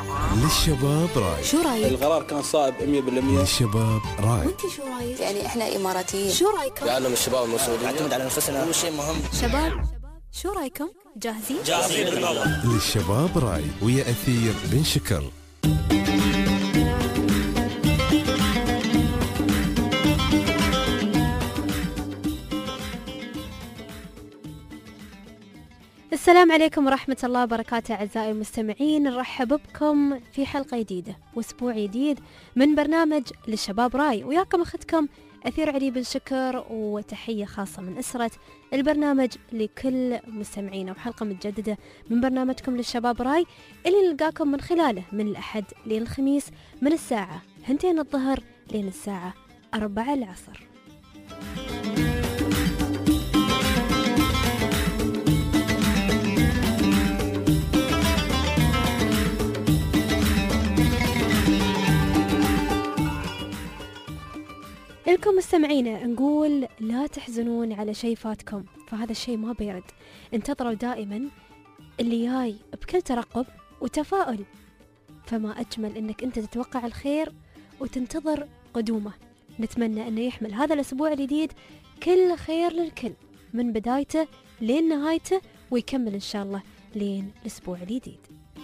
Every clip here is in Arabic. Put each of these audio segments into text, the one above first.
للشباب راي. شو رايك؟ القرار كان صائب 100%. للشباب راي. وانت شو رايك؟ يعني احنا اماراتيين، شو رايكم؟ يعلم الشباب المسؤولين نعتمد على نفسنا، هو شيء مهم. شباب شو رايكم؟ جاهزين؟ جاهزين بالموضوع. للشباب راي ويا أثير بن شكر. السلام عليكم ورحمة الله وبركاته أعزائي المستمعين، نرحب بكم في حلقة جديدة وأسبوع جديد من برنامج للشباب راي، وياكم أختكم أثير علي بن شكر، وتحية خاصة من أسرة البرنامج لكل مستمعينا، وحلقة متجددة من برنامجكم للشباب راي اللي نلقاكم من خلاله من الأحد لين الخميس من الساعة 2 الظهر لين الساعة 4 العصر. لكم مستمعينا نقول لا تحزنون على شيء فاتكم، فهذا الشيء ما بيرد. انتظروا دائما اللي جاي بكل ترقب وتفاؤل، فما أجمل أنك أنت تتوقع الخير وتنتظر قدومه. نتمنى أنه يحمل هذا الأسبوع الجديد كل خير للكل من بدايته لين نهايته، ويكمل إن شاء الله لين الأسبوع الجديد.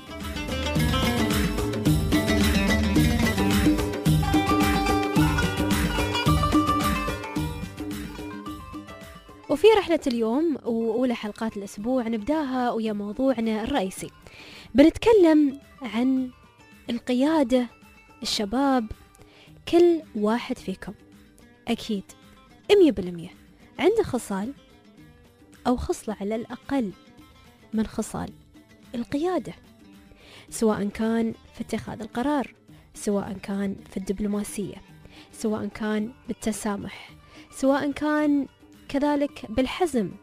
وفي رحلة اليوم وأولى حلقات الأسبوع نبداها ويا موضوعنا الرئيسي. بنتكلم عن القيادة، الشباب. كل واحد فيكم أكيد 100% عنده خصال أو خصلة على الأقل من خصال القيادة، سواء كان في اتخاذ القرار، سواء كان في الدبلوماسية، سواء كان بالتسامح، سواء كان كذلك بالحزم،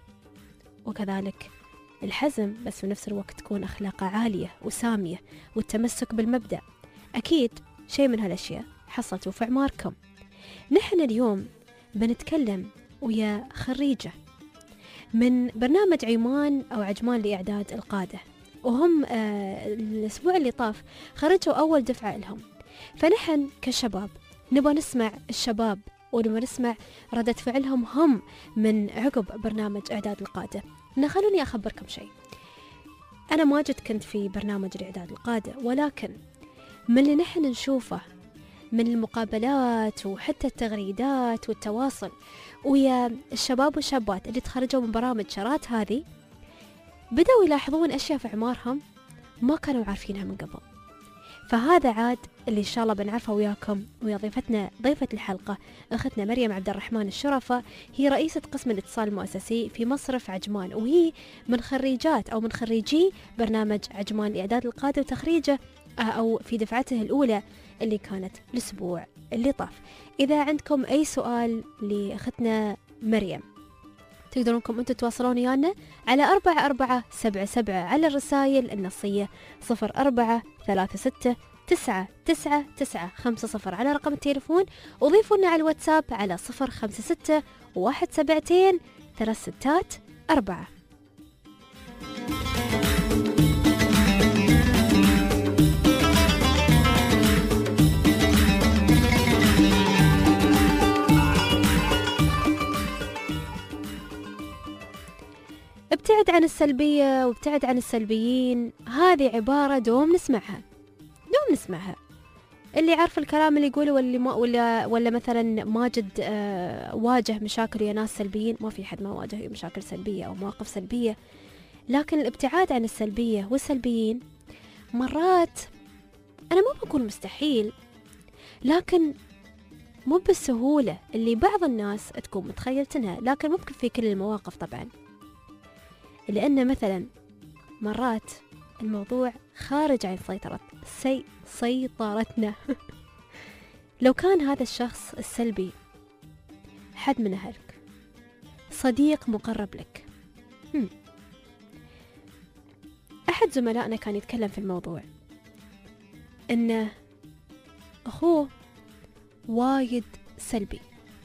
وكذلك الحزم بس في نفس الوقت تكون أخلاقه عالية وسامية، والتمسك بالمبدأ. أكيد شيء من هالأشياء حصلتوا في أعماركم. نحن اليوم بنتكلم ويا خريجة من برنامج عيمان أو عجمان لإعداد القادة، وهم الأسبوع اللي طاف خرجوا أول دفعة لهم. فنحن كشباب نبغى نسمع الشباب ونبغى نسمع ردة فعلهم هم من عقب برنامج إعداد القادة. خلوني أخبركم شيء، أنا ما جد كنت في برنامج لإعداد القادة، ولكن من اللي نحن نشوفه من المقابلات وحتى التغريدات والتواصل ويا الشباب والشابات اللي تخرجوا من برامج شارات هذه، بدأوا يلاحظون أشياء في أعمارهم ما كانوا عارفينها من قبل. فهذا عاد اللي إن شاء الله بنعرفه وياكم ويا ضيفتنا ضيفة الحلقة أختنا مريم عبد الرحمن الشرفة. هي رئيسة قسم الاتصال المؤسسي في مصرف عجمان، وهي من خريجات أو من خريجي برنامج عجمان لإعداد القادة، وتخريجه أو في دفعته الأولى اللي كانت الأسبوع اللي طاف. إذا عندكم أي سؤال لأختنا مريم تقدرونكم أنتوا تواصلون ويانا على 4477 على الرسائل النصية 0436999950 على رقم التليفون، وضيفونا على الواتساب على 0561723664. ابتعد عن السلبية وابتعد عن السلبيين، هذه عبارة دوم نسمعها. اللي عارف الكلام اللي يقوله واللي ما ولا مثلا ماجد واجه مشاكل يا ناس سلبيين. ما في حد ما واجه مشاكل سلبية أو مواقف سلبية، لكن الابتعاد عن السلبية والسلبيين مرات أنا ما بقول مستحيل، لكن مو بالسهولة اللي بعض الناس تكون متخيلتنها، لكن ممكن في كل المواقف طبعا، لأن مثلا مرات الموضوع خارج عن سيطرتنا. لو كان هذا الشخص السلبي حد من أهلك، صديق مقرب لك، أحد زملائنا كان يتكلم في الموضوع إنه أخوه وايد سلبي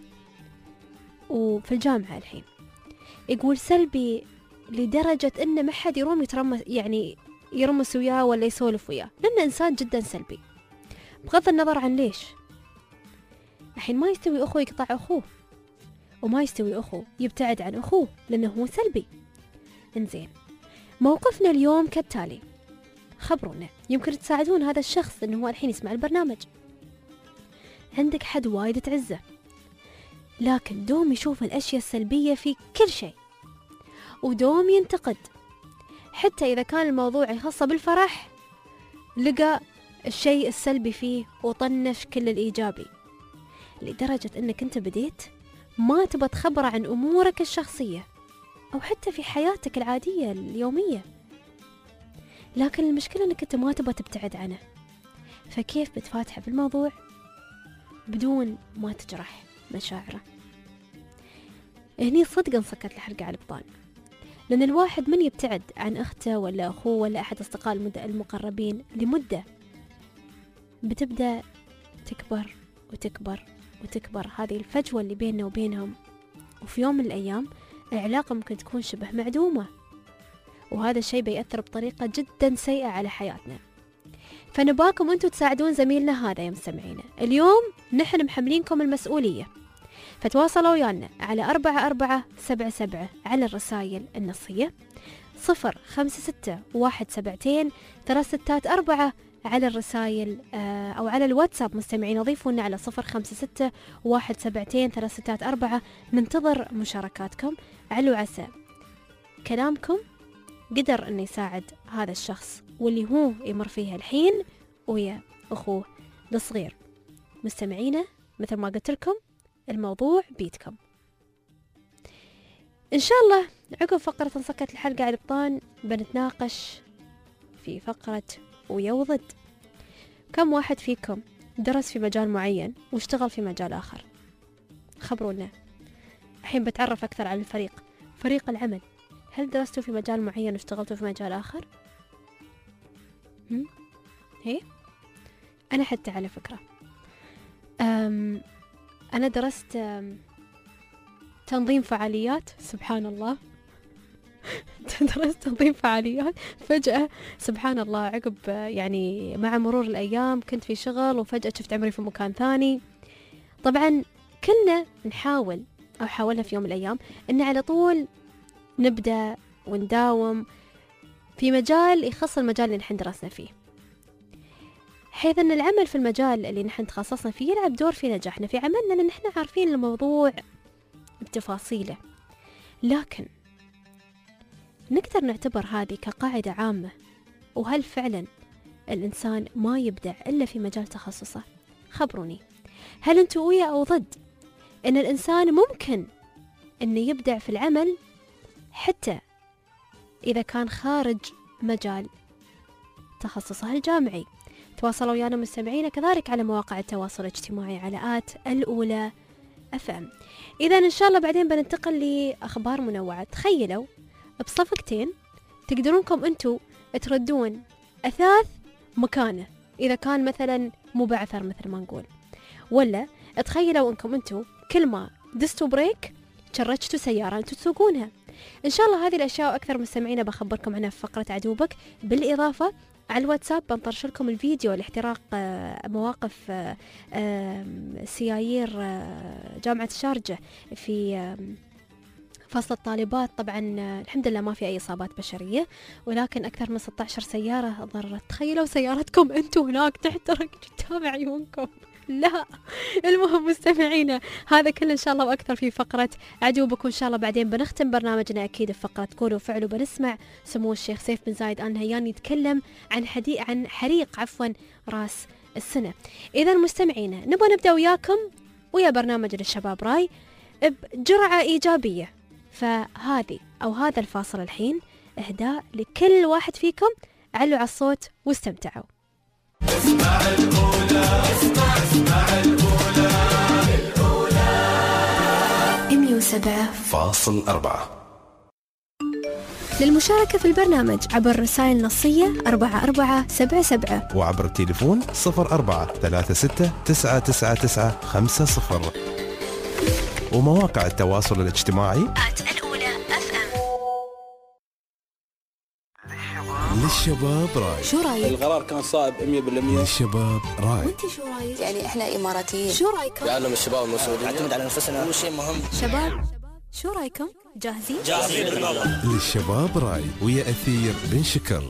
وفي الجامعة الحين، يقول سلبي لدرجة إنه ما حد يروم يترمى، يعني يرمس وياه ولا يسولف وياه، لأنه إنسان جدا سلبي. بغض النظر عن ليش. الحين ما يستوي أخوه يقطع أخوه، وما يستوي أخوه يبتعد عن أخوه لأنه هو سلبي. إنزين، موقفنا اليوم كالتالي، خبرونا، يمكن تساعدون هذا الشخص إنه هو الحين يسمع البرنامج. عندك حد وايد تعزه، لكن دوم يشوف الأشياء السلبية في كل شيء، ودوم ينتقد، حتى إذا كان الموضوع يخصه بالفرح لقى الشيء السلبي فيه وطنش كل الإيجابي، لدرجة أنك أنت بديت ما تبى تخبر عن أمورك الشخصية أو حتى في حياتك العادية اليومية. لكن المشكلة أنك أنت ما تبى تبتعد عنه، فكيف بتفاتحه في الموضوع بدون ما تجرح مشاعره؟ هني صدق انصكت الحلقة على البطان، لأن الواحد من يبتعد عن أخته ولا أخوه ولا أحد أصدقاء المقربين لمدة بتبدأ تكبر وتكبر وتكبر هذه الفجوة اللي بيننا وبينهم، وفي يوم من الأيام العلاقة ممكن تكون شبه معدومة، وهذا الشيء بيأثر بطريقة جدا سيئة على حياتنا. فنباكم أنتوا تساعدون زميلنا هذا يا مستمعينا. اليوم نحن محملينكم المسؤولية، فتواصلوا ويانا على 4477 على الرسائل النصية، 056172 على الرسائل أو على الواتساب. مستمعين ضيفونا على 056172 ننتظر مشاركاتكم. علو عسى كلامكم قدر أن يساعد هذا الشخص واللي هو يمر فيها الحين ويا أخوه الصغير. مستمعينا مثل ما قلت لكم الموضوع بيدكم إن شاء الله. عقب فقرة انصكت الحلقة على البطان بنتناقش في فقرة ويا وضد. كم واحد فيكم درس في مجال معين واشتغل في مجال آخر؟ خبرونا. الحين بتعرف أكثر عن فريق العمل. هل درستوا في مجال معين واشتغلتوا في مجال آخر؟ هي أنا حتى على فكرة أنا درست تنظيم فعاليات. سبحان الله درست تنظيم فعاليات. فجأة سبحان الله عقب يعني مع مرور الأيام كنت في شغل وفجأة شفت عمري في مكان ثاني. طبعا كلنا نحاول أو حاولنا في يوم من الأيام إن على طول نبدأ ونداوم في مجال يخص المجال اللي نحن درسنا فيه، حيث أن العمل في المجال اللي نحن تخصصنا فيه يلعب دور في نجاحنا في عملنا، لأن نحن عارفين الموضوع بتفاصيله. لكن نقدر نعتبر هذه كقاعدة عامة، وهل فعلا الإنسان ما يبدع إلا في مجال تخصصه؟ خبروني، هل أنتوا ويا أو ضد أن الإنسان ممكن أنه يبدع في العمل حتى إذا كان خارج مجال تخصصه الجامعي؟ تواصلوا ويانا مستمعينا كذلك على مواقع التواصل الاجتماعي على الأولى FM. إذا إن شاء الله بعدين بننتقل لأخبار منوعة. تخيلوا بصفقتين تقدرونكم أنتوا تردون أثاث مكانه إذا كان مثلا مبعثر مثل ما نقول، ولا تخيلوا أنكم أنتوا كل ما دستوا بريك شرجتوا سيارة أنتوا تسوقونها. إن شاء الله هذه الأشياء وأكثر مستمعينا بخبركم عنها في فقرة عدوبك. بالإضافة على الواتساب بنطرش لكم الفيديو لاحتراق مواقف سيايير جامعة الشارجة في فصل الطالبات. طبعا الحمد لله ما في أي إصابات بشرية، ولكن أكثر من 16 سيارة ضرت. تخيلوا سيارتكم أنتوا هناك تحترق قدام عيونكم. لا، المهم مستمعينا هذا كله إن شاء الله وأكثر في فقرة عدوبك. وإن شاء الله بعدين بنختم برنامجنا أكيد بفقرة قولوا وفعلوا. بنسمع سمو الشيخ سيف بن زايد آل نهيان يتكلم عن حريق راس السنة. إذا مستمعينا نبغى نبدأ وياكم ويا برنامج للشباب راي بجرعة إيجابية، فهذه أو هذا الفاصل الحين إهداء لكل واحد فيكم. علوا على الصوت واستمتعوا. اسمع الأولى، اسمع الأولى 107.4. للمشاركة في البرنامج عبر رسائل نصية 4477 وعبر التليفون 0436999950 ومواقع التواصل الاجتماعي الأولى FM. للشباب راي. شو رايك؟ القرار كان صائب 100%. للشباب راي. وانت شو رايك؟ يعني احنا اماراتيين، شو رايكم؟ يعلم الشباب المسؤولين نعتمد على نفسنا، هو شيء مهم. شباب شو رايكم؟ جاهزين؟ للشباب راي ويا أثير بن شكر.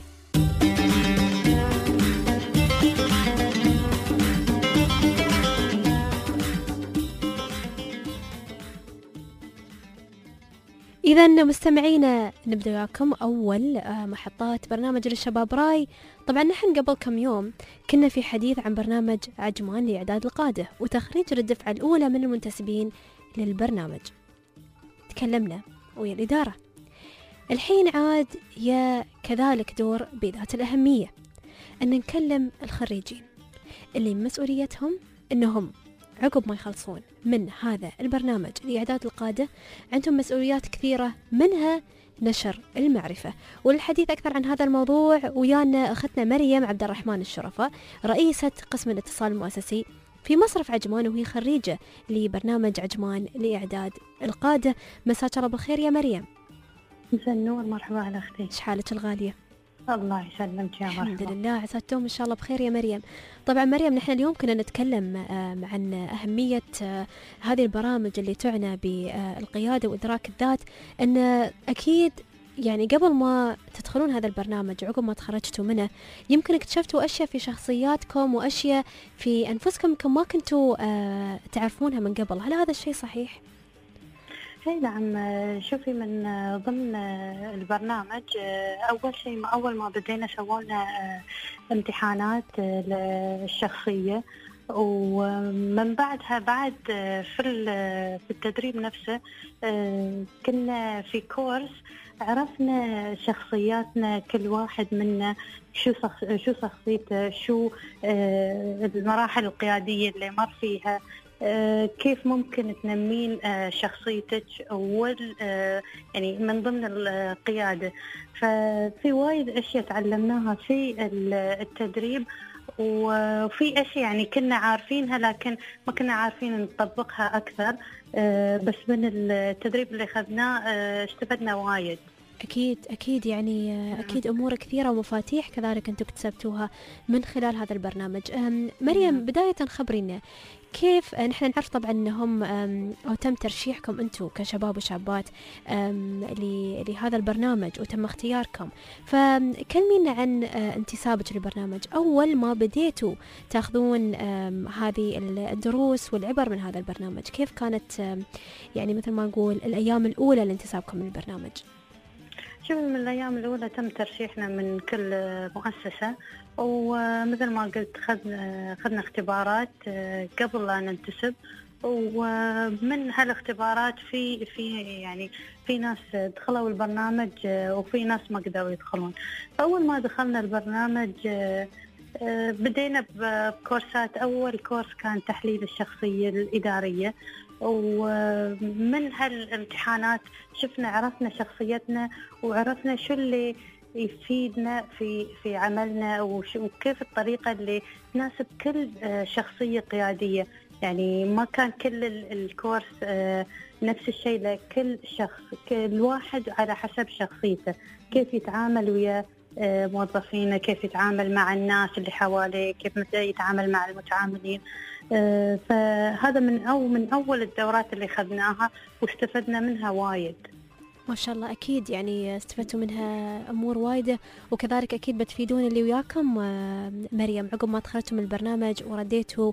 إذا مستمعينا نبدأ وياكم أول محطات برنامج للشباب راي. طبعا نحن قبل كم يوم كنا في حديث عن برنامج عجمان لإعداد القادة وتخريج الدفعة الأولى من المنتسبين للبرنامج. تكلمنا ويا الإدارة. الحين عاد يا كذلك دور بذات الأهمية أن نكلم الخريجين اللي مسؤوليتهم أنهم عقب ما يخلصون من هذا البرنامج لإعداد القادة عندهم مسؤوليات كثيرة، منها نشر المعرفة. والحديث أكثر عن هذا الموضوع ويانا أختنا مريم عبد الرحمن الشرفة، رئيسة قسم الاتصال المؤسسي في مصرف عجمان، وهي خريجة لبرنامج عجمان لإعداد القادة. مساك الله بالخير يا مريم. مساء النور، مرحبا على أختي. إيش حالك الغالية؟ الله يسلمك يا مرحبا. الحمد لله، عساكم إن شاء الله بخير يا مريم. طبعا مريم، نحن اليوم كنا نتكلم عن أهمية هذه البرامج اللي تعنى بالقيادة وإدراك الذات. أن أكيد يعني قبل ما تدخلون هذا البرنامج عقب ما تخرجتوا منه يمكن اكتشفتوا أشياء في شخصياتكم وأشياء في أنفسكم يمكن ما كنتوا تعرفونها من قبل. هل هذا الشيء صحيح؟ هي نعم. شوفي، من ضمن البرنامج أول شيء أول ما بدينا سوونا امتحانات للشخصية، ومن بعدها بعد في التدريب نفسه كنا في كورس عرفنا شخصياتنا، كل واحد منا شو شخصيته، شو المراحل القيادية اللي مر فيها، كيف ممكن تنمين شخصيتك يعني من ضمن القيادة. ففي وايد أشياء تعلمناها في التدريب، وفي أشياء يعني كنا عارفينها لكن ما كنا عارفين نطبقها أكثر. بس من التدريب اللي خذناه استفدنا وايد. أكيد يعني أكيد أمور كثيرة ومفاتيح كذلك أنتم اكتسبتوها من خلال هذا البرنامج. مريم، بداية خبرينا كيف نحن نعرف طبعا أنهم أو تم ترشيحكم أنتم كشباب وشابات لهذا البرنامج وتم اختياركم، فكلمينا عن انتسابك للبرنامج. أول ما بديتوا تأخذون هذه الدروس والعبر من هذا البرنامج، كيف كانت يعني مثل ما نقول الأيام الأولى لانتسابكم للبرنامج؟ شوف، من الأيام الأولى تم ترشيحنا من كل مؤسسة، ومثل ما قلت خذنا اختبارات قبل لا ننتسب، ومن هالاختبارات في ناس دخلوا البرنامج وفي ناس ما قدروا يدخلون. فأول ما دخلنا البرنامج بدينا بكورسات. أول كورس كان تحليل الشخصية الإدارية، ومن هالامتحانات عرفنا شخصيتنا وعرفنا شو اللي يفيدنا في عملنا وكيف الطريقة اللي تناسب كل شخصية قيادية. يعني ما كان كل الكورس نفس الشيء لكل شخص، كل واحد على حسب شخصيته، كيف يتعامل ويا موظفينه، كيف يتعامل مع الناس اللي حواليه، كيف يتعامل مع المتعاملين. فهذا من أول الدورات اللي خذناها واستفدنا منها وايد. ما شاء الله، أكيد يعني استفدتوا منها أمور وايدة، وكذلك أكيد بتفيدون اللي وياكم مريم عقب ما تخرجتوا من البرنامج ورديتوا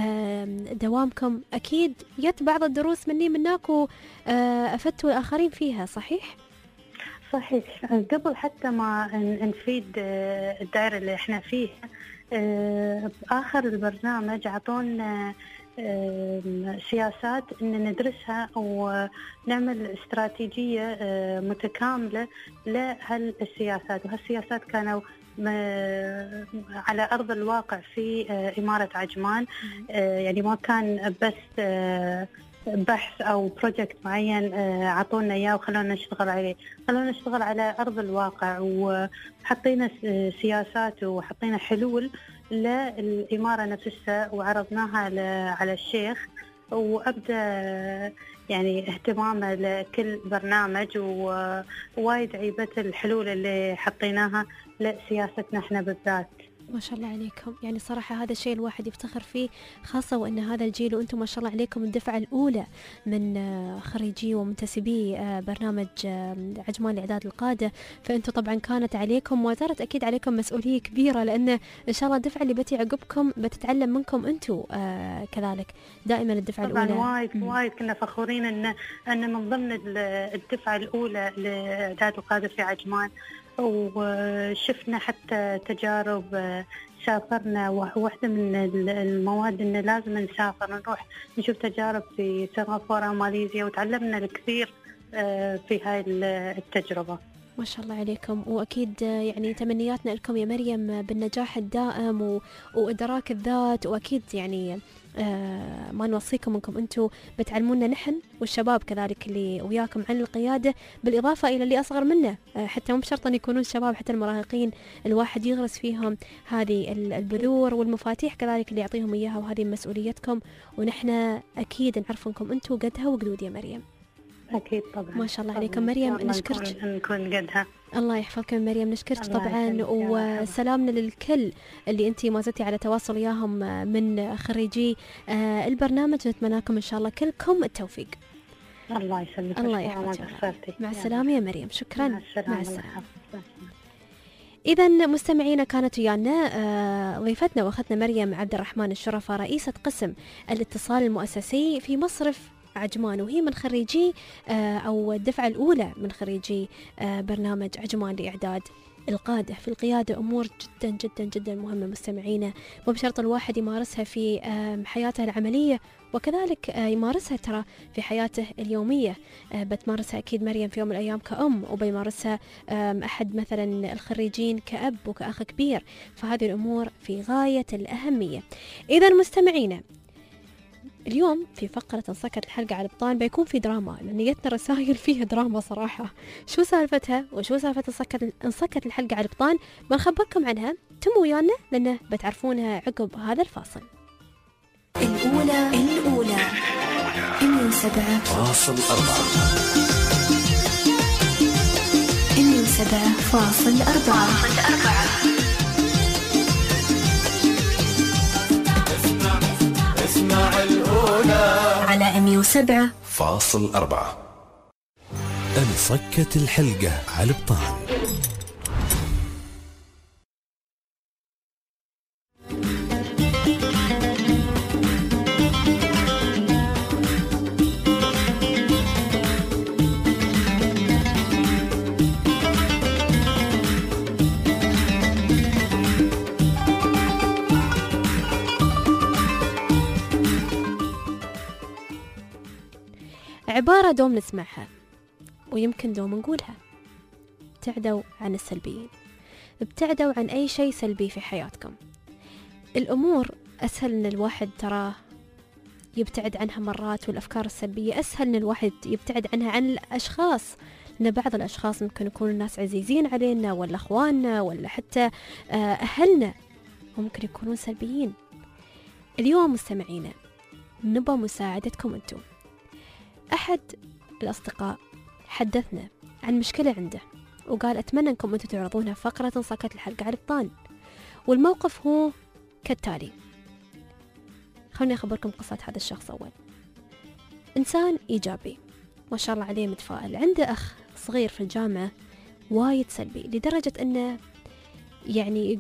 دوامكم. أكيد جت بعض الدروس مني منك وأفدتوا الآخرين فيها، صحيح؟ صحيح. قبل حتى ما نفيد الدائرة اللي احنا فيها، بآخر البرنامج عطونا سياسات إن ندرسها ونعمل استراتيجية متكاملة لهالسياسات، وهالسياسات كانوا على أرض الواقع في إمارة عجمان. يعني ما كان بس بحث أو بروجكت معين عطونا إياه وخلونا نشتغل عليه، خلونا نشتغل على أرض الواقع، وحطينا سياسات وحطينا حلول للإمارة نفسها وعرضناها على الشيخ، وأبدأ يعني اهتمامه لكل برنامج، ووايد عيبت الحلول اللي حطيناها لسياستنا احنا بالذات. ما شاء الله عليكم، يعني صراحة هذا الشيء الواحد يفتخر فيه، خاصة وأن هذا الجيل وأنتم ما شاء الله عليكم الدفعة الأولى من خريجي ومنتسبي برنامج عجمان لإعداد القادة، فأنتم طبعا كانت عليكم وما زالت أكيد عليكم مسؤولية كبيرة، لأن إن شاء الله الدفعة اللي بتي عقبكم بتتعلم منكم أنتم كذلك دائما الدفعة طبعا الأولى. وايد كنا فخورين أن من ضمن الدفعة الأولى لإعداد القادة في عجمان، وشفنا حتى تجارب. سافرنا واحدة من المواد إن لازم نسافر نروح نشوف تجارب في سنغافورة وماليزيا، وتعلمنا الكثير في هاي التجربة. ما شاء الله عليكم، وأكيد يعني تمنياتنا لكم يا مريم بالنجاح الدائم وإدراك الذات، وأكيد يعني ما نوصيكم انكم انتم بتعلمونا نحن والشباب كذلك اللي وياكم عن القيادة، بالإضافة إلى اللي أصغر منا، حتى مو بشرط أن يكونون شباب، حتى المراهقين الواحد يغرس فيهم هذه البذور والمفاتيح كذلك اللي يعطيهم إياها، وهذه مسؤوليتكم، ونحن أكيد نعرف انكم انتم قدها وقدود يا مريم. أكيد طبعا. ما شاء الله عليكم مريم، نشكرك. نكون قدها. الله يحفظكم مريم، نشكرك طبعا، وسلامنا للكل اللي انتي ما زلتي على تواصل وياهم من خريجي البرنامج، نتمنى لكم ان شاء الله كلكم التوفيق. الله يسلمك. الله يحفظك. مع السلامة يا مريم، شكرا. مع السلامة. إذا مستمعينا كانت ويانا ضيفتنا واختنا مريم عبد الرحمن الشرفة، رئيسة قسم الاتصال المؤسسي في مصرف عجمان، وهي من خريجي أو الدفعة الأولى من خريجي برنامج عجمان لإعداد القادة. في القيادة أمور جدا جدا جدا مهمة مستمعينا، مو بشرط الواحد يمارسها في حياته العملية، وكذلك يمارسها ترى في حياته اليومية. بتمارسها أكيد مريم في يوم من الأيام كأم، وبيمارسها أحد مثلا الخريجين كأب وكأخ كبير، فهذه الأمور في غاية الأهمية. إذا مستمعينا اليوم في فقرة انسكت الحلقة على البطان بيكون في دراما، لأن جتنا رسائل فيها دراما صراحة. شو سالفتها وشو سالفة انسكت الحلقة على البطان بنخبركم عنها، تموا ويانا لأنه بتعرفونها عقب هذا الفاصل. الأولى 107.4 اسمع الأولى على 107.4. انصكت الحلقة على البطان. عبارة دوم نسمعها ويمكن دوم نقولها: ابتعدوا عن السلبيين، ابتعدوا عن أي شيء سلبي في حياتكم. الأمور أسهل إن الواحد تراه يبتعد عنها مرات، والأفكار السلبية أسهل إن الواحد يبتعد عنها عن الأشخاص، لأن بعض الأشخاص ممكن يكونوا الناس عزيزين علينا، ولا أخواننا، ولا حتى أهلنا، وممكن يكونون سلبيين. اليوم مستمعينا نبغى مساعدتكم أنتم. أحد الأصدقاء حدثنا عن مشكلة عنده، وقال أتمنى أنكم أنتم تعرضونها في فقرة انسكت الحلقة على البطان. والموقف هو كالتالي، خلوني أخبركم قصة هذا الشخص. أول، إنسان إيجابي ما شاء الله عليه، متفائل، عنده أخ صغير في الجامعة وايد سلبي، لدرجة أنه يعني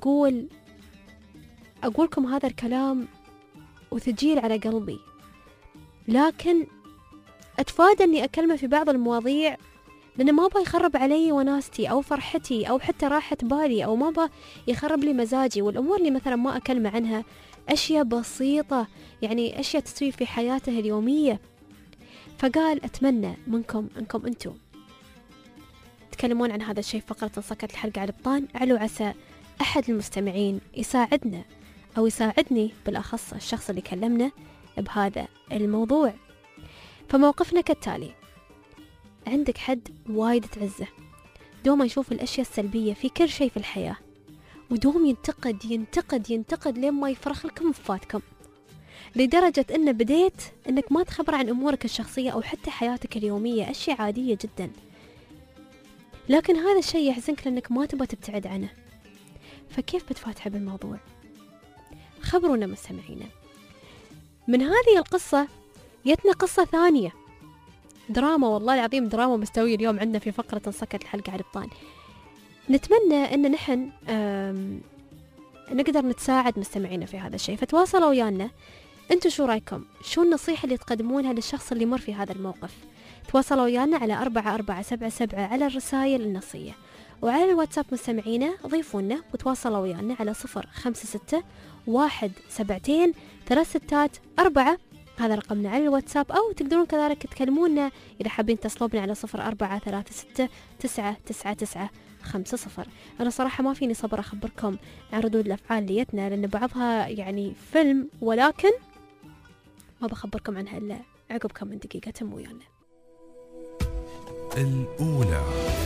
أقولكم هذا الكلام وثجيل على قلبي، لكن أتفادى أني أكلمه في بعض المواضيع، لأنه ما با يخرب علي وناستي أو فرحتي أو حتى راحة بالي، أو ما با يخرب لي مزاجي. والأمور اللي مثلا ما أكلمه عنها أشياء بسيطة، يعني أشياء تسوي في حياته اليومية. فقال أتمنى منكم أنكم أنتم تكلمون عن هذا الشيء فقرة انسكت الحلقة على البطان، على عسى أحد المستمعين يساعدنا أو يساعدني بالأخص الشخص اللي كلمنا بهذا الموضوع. فموقفنا كالتالي: عندك حد وايد تعزه، دوما يشوف الأشياء السلبية في كل شيء في الحياة، ودوم ينتقد ينتقد ينتقد لين ما يفرخ لكم فاتكم، لدرجة أن بديت أنك ما تخبر عن أمورك الشخصية أو حتى حياتك اليومية، أشياء عادية جدا. لكن هذا الشيء يحزنك لأنك ما تبغى تبتعد عنه، فكيف بتفاتح بالموضوع؟ خبرونا مستمعينا. من هذه القصة يتنا قصة ثانية، دراما، والله العظيم دراما مستوية اليوم عندنا في فقرة انسكت الحلقة على البطان. نتمنى ان نحن نقدر نتساعد مستمعينا في هذا الشيء، فتواصلوا ويانا. انتوا شو رايكم؟ شو النصيحة اللي تقدمونها للشخص اللي يمر في هذا الموقف؟ تواصلوا ويانا على 4477 على الرسائل النصية، وعلى الواتساب مستمعينا ضيفونا وتواصلوا ويانا على 056-172-364. هذا رقمنا على الواتساب، أو تقدرون كذلك تكلمونا إذا حابين تصلوا بنا على 0436-999-50. أنا صراحة ما فيني صبر أخبركم عن ردود الأفعال ليتنا، لأن بعضها يعني فيلم، ولكن ما بخبركم عنها إلا عقب كم من دقيقة. تموا ويانا. الأولى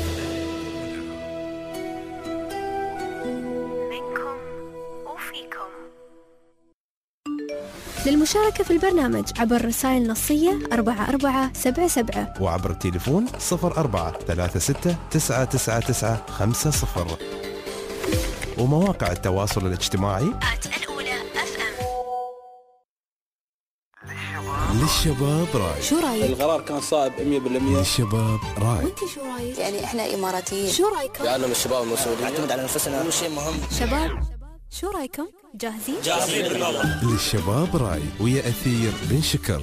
منكم وفيكم. للمشاركة في البرنامج عبر رسائل نصية 4477 وعبر التليفون 0436-999-50 ومواقع التواصل الاجتماعي الأولى FM. للشباب راي. شو رايك؟ القرار كان صائب 100%. للشباب راي. وانت شو رايك؟ يعني احنا اماراتيين. شو رايكم؟ لأننا من الشباب المسؤولين نعتمد على نفسنا، أهم شيء مهم. شباب شو رايكم؟ جاهزين؟ للشباب راي ويا أثير بن شكر.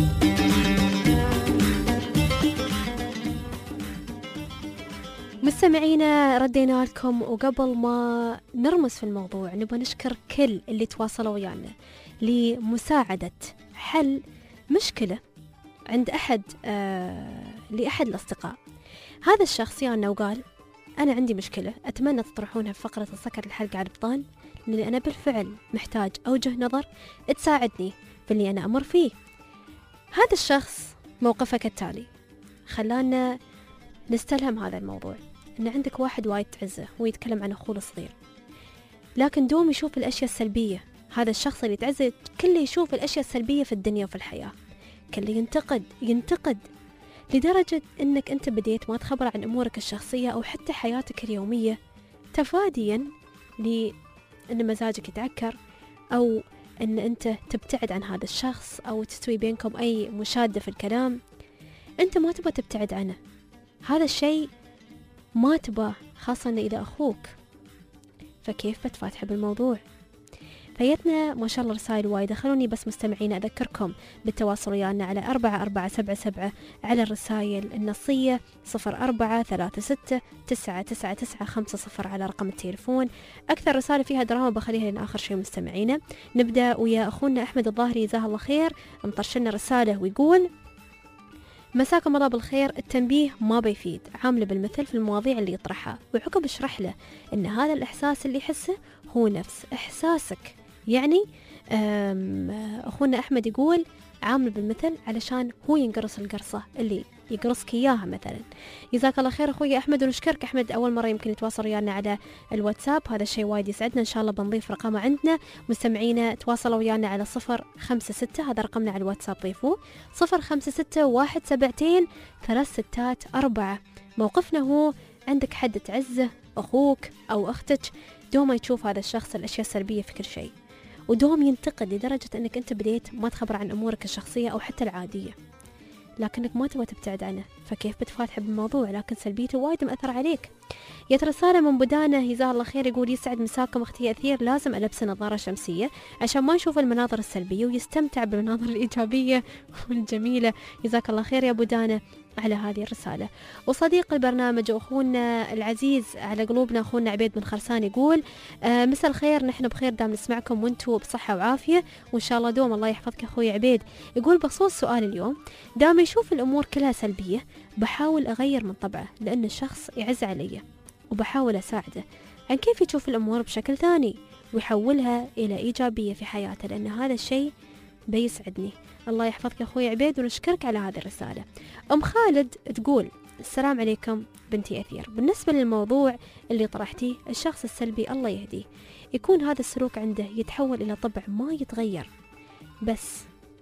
مستمعينا ردينا لكم، وقبل ما نرمز في الموضوع نبغى نشكر كل اللي تواصلوا ويانا لمساعدة حل مشكلة عند لأحد الأصدقاء. هذا الشخص يانا وقال أنا عندي مشكلة أتمنى تطرحونها في فقرة سكر الحلقة على البطان، لأن أنا بالفعل محتاج أوجه نظر تساعدني في اللي أنا أمر فيه. هذا الشخص موقفه كالتالي، خلانا نستلهم هذا الموضوع. إن عندك واحد وايد تعزه ويتكلم عن أخوه الصغير، لكن دوم يشوف الأشياء السلبية. هذا الشخص اللي تعزه كله يشوف الأشياء السلبية في الدنيا وفي الحياة، كله ينتقد لدرجة إنك أنت بديت ما تخبر عن أمورك الشخصية أو حتى حياتك اليومية، تفاديا لأن مزاجك يتعكر، أو أن أنت تبتعد عن هذا الشخص، أو تستوي بينكم أي مشادة في الكلام. أنت ما تبغى تبتعد عنه، هذا الشيء ما تبغاه، خاصة إذا أخوك. فكيف بتفاتح بالموضوع؟ فيتنا ما شاء الله رسائل وايدة. خلوني بس مستمعين أذكركم بالتواصل ويانا على 4477 على الرسائل النصية 0436-999-50 على رقم التليفون. أكثر رسالة فيها دراما بخليها لنا آخر شيء مستمعينا. نبدأ ويا أخونا أحمد الظاهري جزاه الله خير، مطرشلنا رسالة ويقول مساكم الله بالخير، التنبيه ما بيفيد، عامله بالمثل في المواضيع اللي يطرحها. وعقب اشرح له ان هذا الاحساس اللي يحسه هو نفس احساسك. يعني اخونا احمد يقول عامل بالمثل علشان هو ينقرص القرصة اللي يقرصك اياها مثلا. جزاك الله خير اخوي احمد، ونشكرك. احمد اول مرة يمكن يتواصل ويانا على الواتساب، هذا الشيء وايد يسعدنا. ان شاء الله بنضيف رقمه عندنا. مستمعينا تواصلوا ويانا على 056، هذا رقمنا على الواتساب ضيفوه 056-172-364. موقفنا هو عندك حد تعزه، اخوك او اختك، دوما يشوف هذا الشخص الاشياء السلبية في كل شيء، ودوم ينتقد لدرجة انك انت بديت ما تخبر عن امورك الشخصية او حتى العادية، لكنك ما تبغى تبتعد عنه. فكيف بتفاتح بالموضوع لكن سلبيته وايد مأثر عليك؟ جت رسالة من بدانة جزاه الله خير، يقول يسعد مساكم اختي أثير، لازم ألبس نظارة شمسية عشان ما يشوف المناظر السلبية ويستمتع بالمناظر الإيجابية والجميلة. جزاك الله خير يا بدانة على هذه الرسالة. وصديق البرنامج وأخونا العزيز على قلوبنا أخونا عبيد بن خرسان يقول مساء الخير، نحن بخير دام نسمعكم وانتوا بصحة وعافية وإن شاء الله دوم. الله يحفظك أخوي عبيد. يقول بخصوص سؤال اليوم، دام يشوف الأمور كلها سلبية بحاول أغير من طبعه لأن الشخص يعز علي، وبحاول أساعده عن كيف يشوف الأمور بشكل ثاني ويحولها إلى إيجابية في حياته، لأن هذا الشيء بيسعدني. الله يحفظك أخوي عبيد، ونشكرك على هذه الرسالة. أم خالد تقول السلام عليكم بنتي أثير، بالنسبة للموضوع اللي طرحتيه، الشخص السلبي الله يهديه يكون هذا السلوك عنده يتحول إلى طبع ما يتغير. بس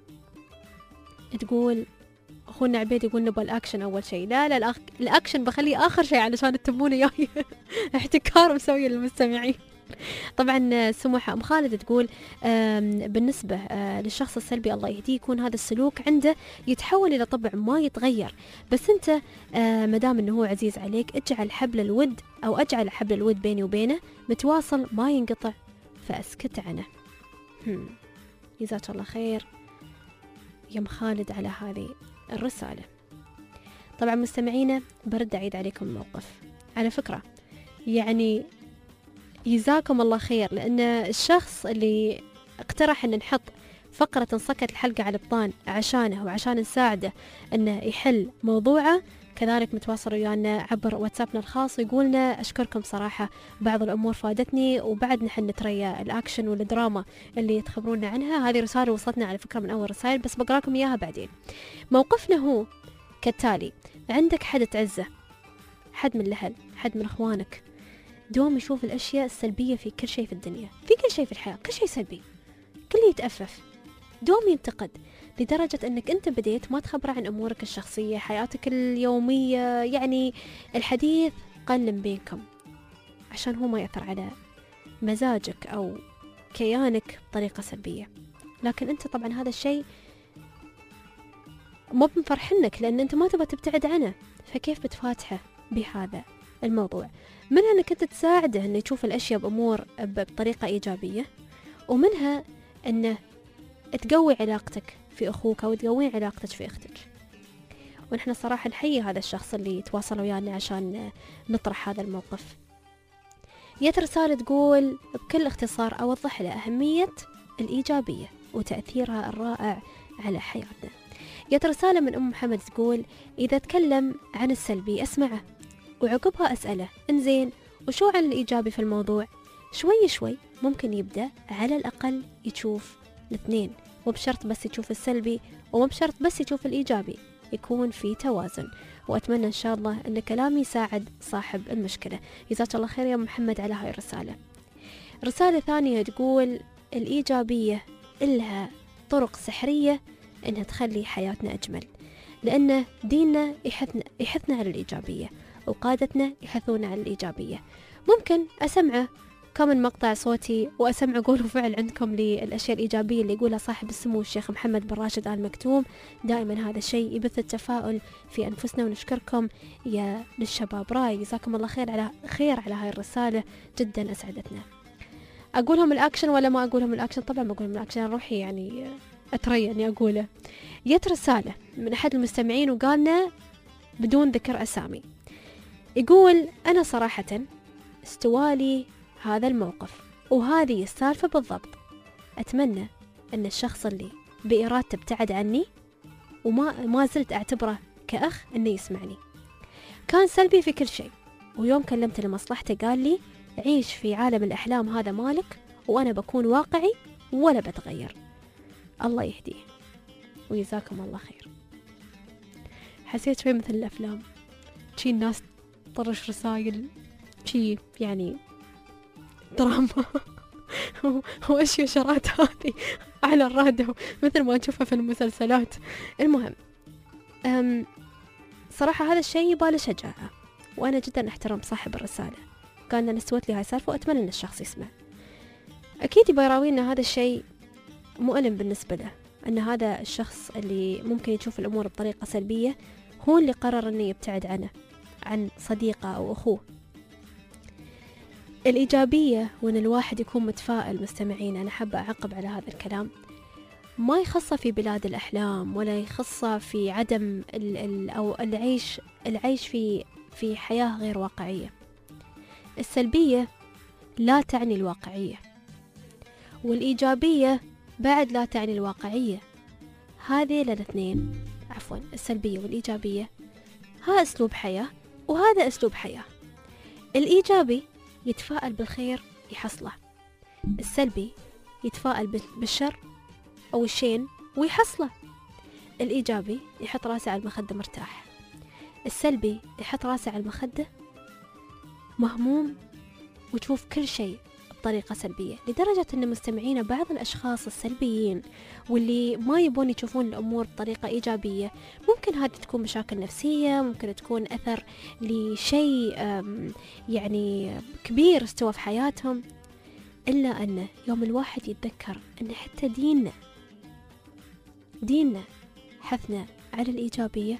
تقول أخونا عبيد يقول نبغى الأكشن أول شيء. لا الأكشن بخليه آخر شيء علشان تتمون إياي احتكار مسوي للمستمعين. طبعا سموحة أم خالد تقول بالنسبة للشخص السلبي الله يهديه يكون هذا السلوك عنده يتحول إلى طبع ما يتغير، بس أنت مدام أنه هو عزيز عليك اجعل حبل الود أو أجعل حبل الود بيني وبينه متواصل ما ينقطع فأسكت عنه. جزاك الله خير يا أم خالد على هذه الرسالة. طبعا مستمعينا برد أعيد عليكم الموقف على فكرة، يعني جزاكم الله خير، لأن الشخص اللي اقترح أن نحط فقرة انصكت الحلقة على البطان عشانه وعشان نساعده أنه يحل موضوعه كذلك متواصل ويانا عبر واتسابنا الخاص ويقولنا أشكركم صراحة بعض الأمور فادتني وبعد نحن نتريا الأكشن والدراما اللي تخبرونا عنها. هذه رسالة وصلتنا على فكرة من أول رسائل بس بقراكم إياها بعدين. موقفنا هو كالتالي: عندك حد تعزه، حد من الأهل، حد من أخوانك، دوم يشوف الأشياء السلبية في كل شيء في الدنيا، في كل شيء في الحياة، كل شيء سلبي، كله يتأفف، دوم ينتقد، لدرجة أنك أنت بديت ما تخبره عن أمورك الشخصية، حياتك اليومية، يعني الحديث قل بينكم عشان هو ما يأثر على مزاجك أو كيانك بطريقة سلبية. لكن أنت طبعا هذا الشيء مو بمفرحنك لأن أنت ما تبغى تبتعد عنه، فكيف بتفاتحه بهذا الموضوع؟ منها أنك أنت تساعده أنه يشوف الأشياء بأمور بطريقة إيجابية، ومنها أنه تقوي علاقتك في أخوك أو تقوي علاقتك في أختك. ونحن صراحة نحيي هذا الشخص اللي تواصل ويانا عشان نطرح هذا الموقف. جت رسالة تقول: بكل اختصار أوضح له أهمية الإيجابية وتأثيرها الرائع على حياتنا. جت رسالة من أم محمد تقول: إذا تكلم عن السلبي أسمعه وعقبها أسأله إنزين وشو عن الإيجابي في الموضوع؟ شوي شوي ممكن يبدأ على الأقل يشوف الاثنين، مو بشرط بس يشوف السلبي ومو بشرط بس يشوف الإيجابي، يكون في توازن. وأتمنى إن شاء الله أن كلامي يساعد صاحب المشكلة. جزاك الله خير يا محمد على هاي الرسالة. رسالة ثانية تقول: الإيجابية إلها طرق سحرية إنها تخلي حياتنا أجمل، لأن ديننا يحثنا على الإيجابية وقادتنا يحثونا على الإيجابية. ممكن أسمعه كم مقطع صوتي وأسمع قول وفعل عندكم للأشياء الإيجابية اللي يقولها صاحب السمو الشيخ محمد بن راشد آل مكتوم. دائما هذا الشيء يبث التفاؤل في أنفسنا، ونشكركم يا للشباب راي. جزاكم الله خير على هاي الرسالة، جدا أسعدتنا. أقولهم الأكشن ولا ما أقولهم الأكشن؟ طبعا بقولهم الأكشن، روحي يعني أتريا أني أقوله. جت رسالة من أحد المستمعين وقالنا بدون ذكر أسامي، يقول: أنا صراحة استوالي هذا الموقف وهذه السالفة بالضبط. أتمنى أن الشخص اللي بإرادته ابتعد عني وما زلت أعتبره كأخ أنه يسمعني. كان سلبي في كل شيء، ويوم كلمته لمصلحته قال لي: عيش في عالم الأحلام هذا مالك وأنا بكون واقعي ولا بتغير. الله يهديه ويجزاكم الله خير. حسيت شوي مثل الأفلام، شي الناس طرش رسائل شي يعني دراما وأشياء شرات هذه على الراديو مثل ما نشوفها في المسلسلات. المهم صراحة هذا الشيء يباله شجاعة، وأنا جدا أحترم صاحب الرسالة. كان أنا سويت لي هاي السالفة وأتمنى أن الشخص يسمع. أكيد يبغى يراوينا هذا الشيء مؤلم بالنسبة له، أن هذا الشخص اللي ممكن يشوف الأمور بطريقة سلبية هو اللي قرر أنه يبتعد عنه، عن صديقه أو أخوه. الإيجابية وأن الواحد يكون متفائل. مستمعين، أنا حابة أعقب على هذا الكلام، ما يخصه في بلاد الأحلام ولا يخصه في عدم أو العيش في حياة غير واقعية. السلبية لا تعني الواقعية، والإيجابية بعد لا تعني الواقعية. هذه الاثنين، عفوا السلبية والإيجابية، ها أسلوب حياة وهذا أسلوب حياة. الإيجابي يتفائل بالخير يحصله، السلبي يتفائل بالشر أو الشين ويحصله. الإيجابي يحط راسه على المخدة مرتاح، السلبي يحط راسه على المخدة مهموم وتشوف كل شيء بطريقة سلبية، لدرجة أن مستمعين بعض الأشخاص السلبيين واللي ما يبون يشوفون الأمور بطريقة إيجابية، ممكن هذه تكون مشاكل نفسية، ممكن تكون أثر لشيء يعني كبير استوى في حياتهم. إلا أن يوم الواحد يتذكر أن حتى ديننا حثنا على الإيجابية،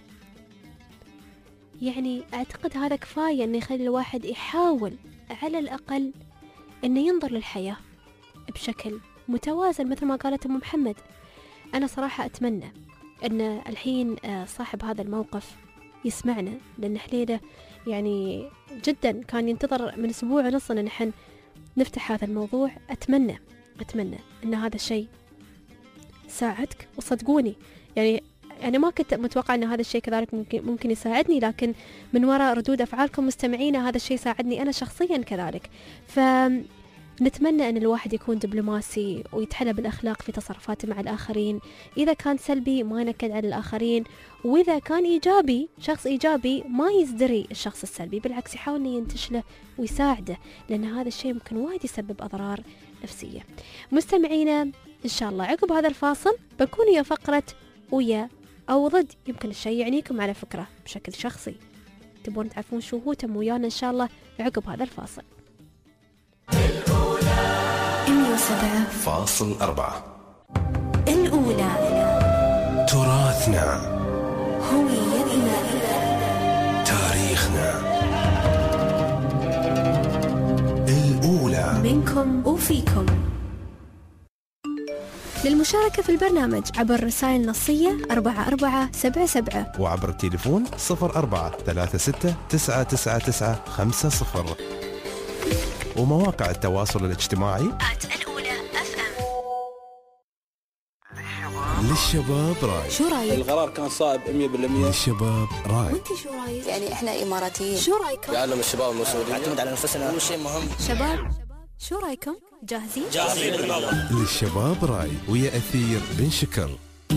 يعني أعتقد هذا كفاية أن يخلي الواحد يحاول على الأقل أنه ينظر للحياة بشكل متوازن مثل ما قالت أم محمد. أنا صراحة أتمنى أن الحين صاحب هذا الموقف يسمعنا، لأن حليلة يعني جدا كان ينتظر من أسبوع ونص أن نحن نفتح هذا الموضوع. أتمنى أن هذا الشيء ساعدك، وصدقوني يعني أنا ما كنت متوقع أن هذا الشيء كذلك ممكن يساعدني، لكن من وراء ردود أفعالكم مستمعينا هذا الشيء ساعدني أنا شخصيا كذلك. فنتمنى أن الواحد يكون دبلوماسي ويتحلى بالأخلاق في تصرفاته مع الآخرين. إذا كان سلبي ما ينكد على الآخرين، وإذا كان إيجابي شخص إيجابي ما يزدري الشخص السلبي، بالعكس يحاول أن ينتشله ويساعده، لأن هذا الشيء ممكن وايد يسبب أضرار نفسية. مستمعينا إن شاء الله عقب هذا الفاصل بكون يا فقرة ويا أو ضد، يمكن الشيء يعنيكم على فكرة بشكل شخصي، تبون تعرفون شو هو، تم ويانا إن شاء الله عقب هذا الفاصل. 107.4 الأولى تراثنا، هويتنا، تاريخنا. الأولى منكم وفيكم. للمشاركة في البرنامج عبر رسائل نصية 4477 وعبر التليفون 0436699950 ومواقع التواصل الاجتماعي الأولى FM. للشباب راي. شو رايك؟ القرار كان صائب 100%. للشباب راي. وانت شو رايك؟ يعني احنا اماراتيين. شو رايكم؟ يعلم الشباب المسؤولين نعتمد على انفسنا، كل شيء مهم. شباب شو رايكم؟ جاهزين؟ للشباب راي ويا أثير بن شكر.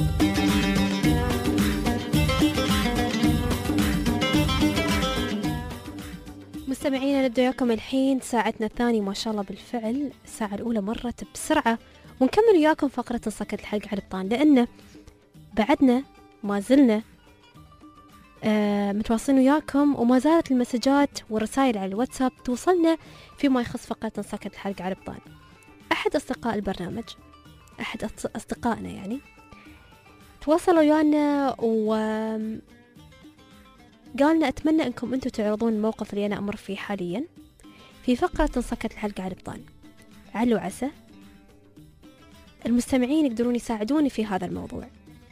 مستمعينا نبدأ وياكم الحين ساعتنا الثانية، ما شاء الله بالفعل الساعة الأولى مرت بسرعة، ونكمل وياكم فقرة انسكت الحلقة على البطان، لأنه بعدنا ما زلنا متواصلين وياكم، وما زالت المسجات والرسائل على الواتساب توصلنا فيما يخص فقرة انسكت الحلقة على البطان. أحد أصدقاء البرنامج، أحد أصدقائنا يعني، تواصلوا ويانا وقالنا أتمنى أنكم أنتم تعرضون الموقف اللي أنا أمر فيه حاليا في فقرة انسكت الحلقة على البطان، على وعسى المستمعين يقدرون يساعدوني في هذا الموضوع.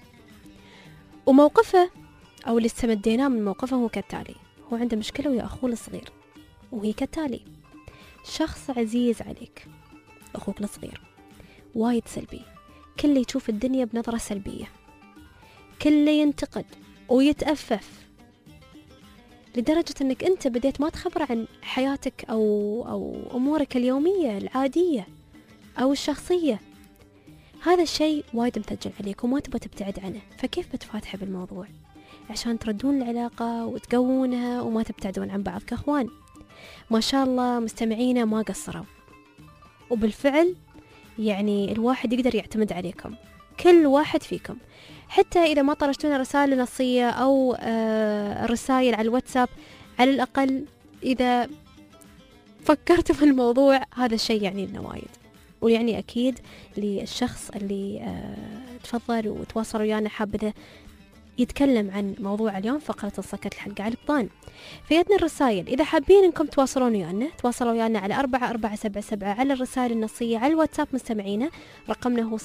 وموقفه أو اللي استمديناه من موقفه هو كالتالي: هو عنده مشكلة ويا أخوه الصغير، وهي كالتالي: شخص عزيز عليك، أخوك الصغير وايد سلبي، كله يشوف الدنيا بنظرة سلبية، كله ينتقد ويتأفف، لدرجة أنك أنت بديت ما تخبر عن حياتك أو أمورك اليومية العادية أو الشخصية. هذا الشيء وايد متجل عليك وما تبغى تبتعد عنه، فكيف بتفاتحه بالموضوع عشان تردون العلاقة وتقوونها وما تبتعدون عن بعض كأخوان؟ ما شاء الله مستمعينا ما قصروا، وبالفعل يعني الواحد يقدر يعتمد عليكم، كل واحد فيكم، حتى إذا ما طرشتونا رسائل نصية أو رسائل على الواتساب، على الأقل إذا فكرتوا في الموضوع هذا الشيء يعني لنا وايد، ويعني أكيد للشخص اللي تفضل وتواصل ويانا حابة يتكلم عن موضوع اليوم فقرة انسكت الحلقة على البطان. فيدنا الرسائل، إذا حابين إنكم تواصلون ويانا تواصلوا ويانا على 4477 على الرسائل النصية على الواتساب مستمعينا، رقمنا هو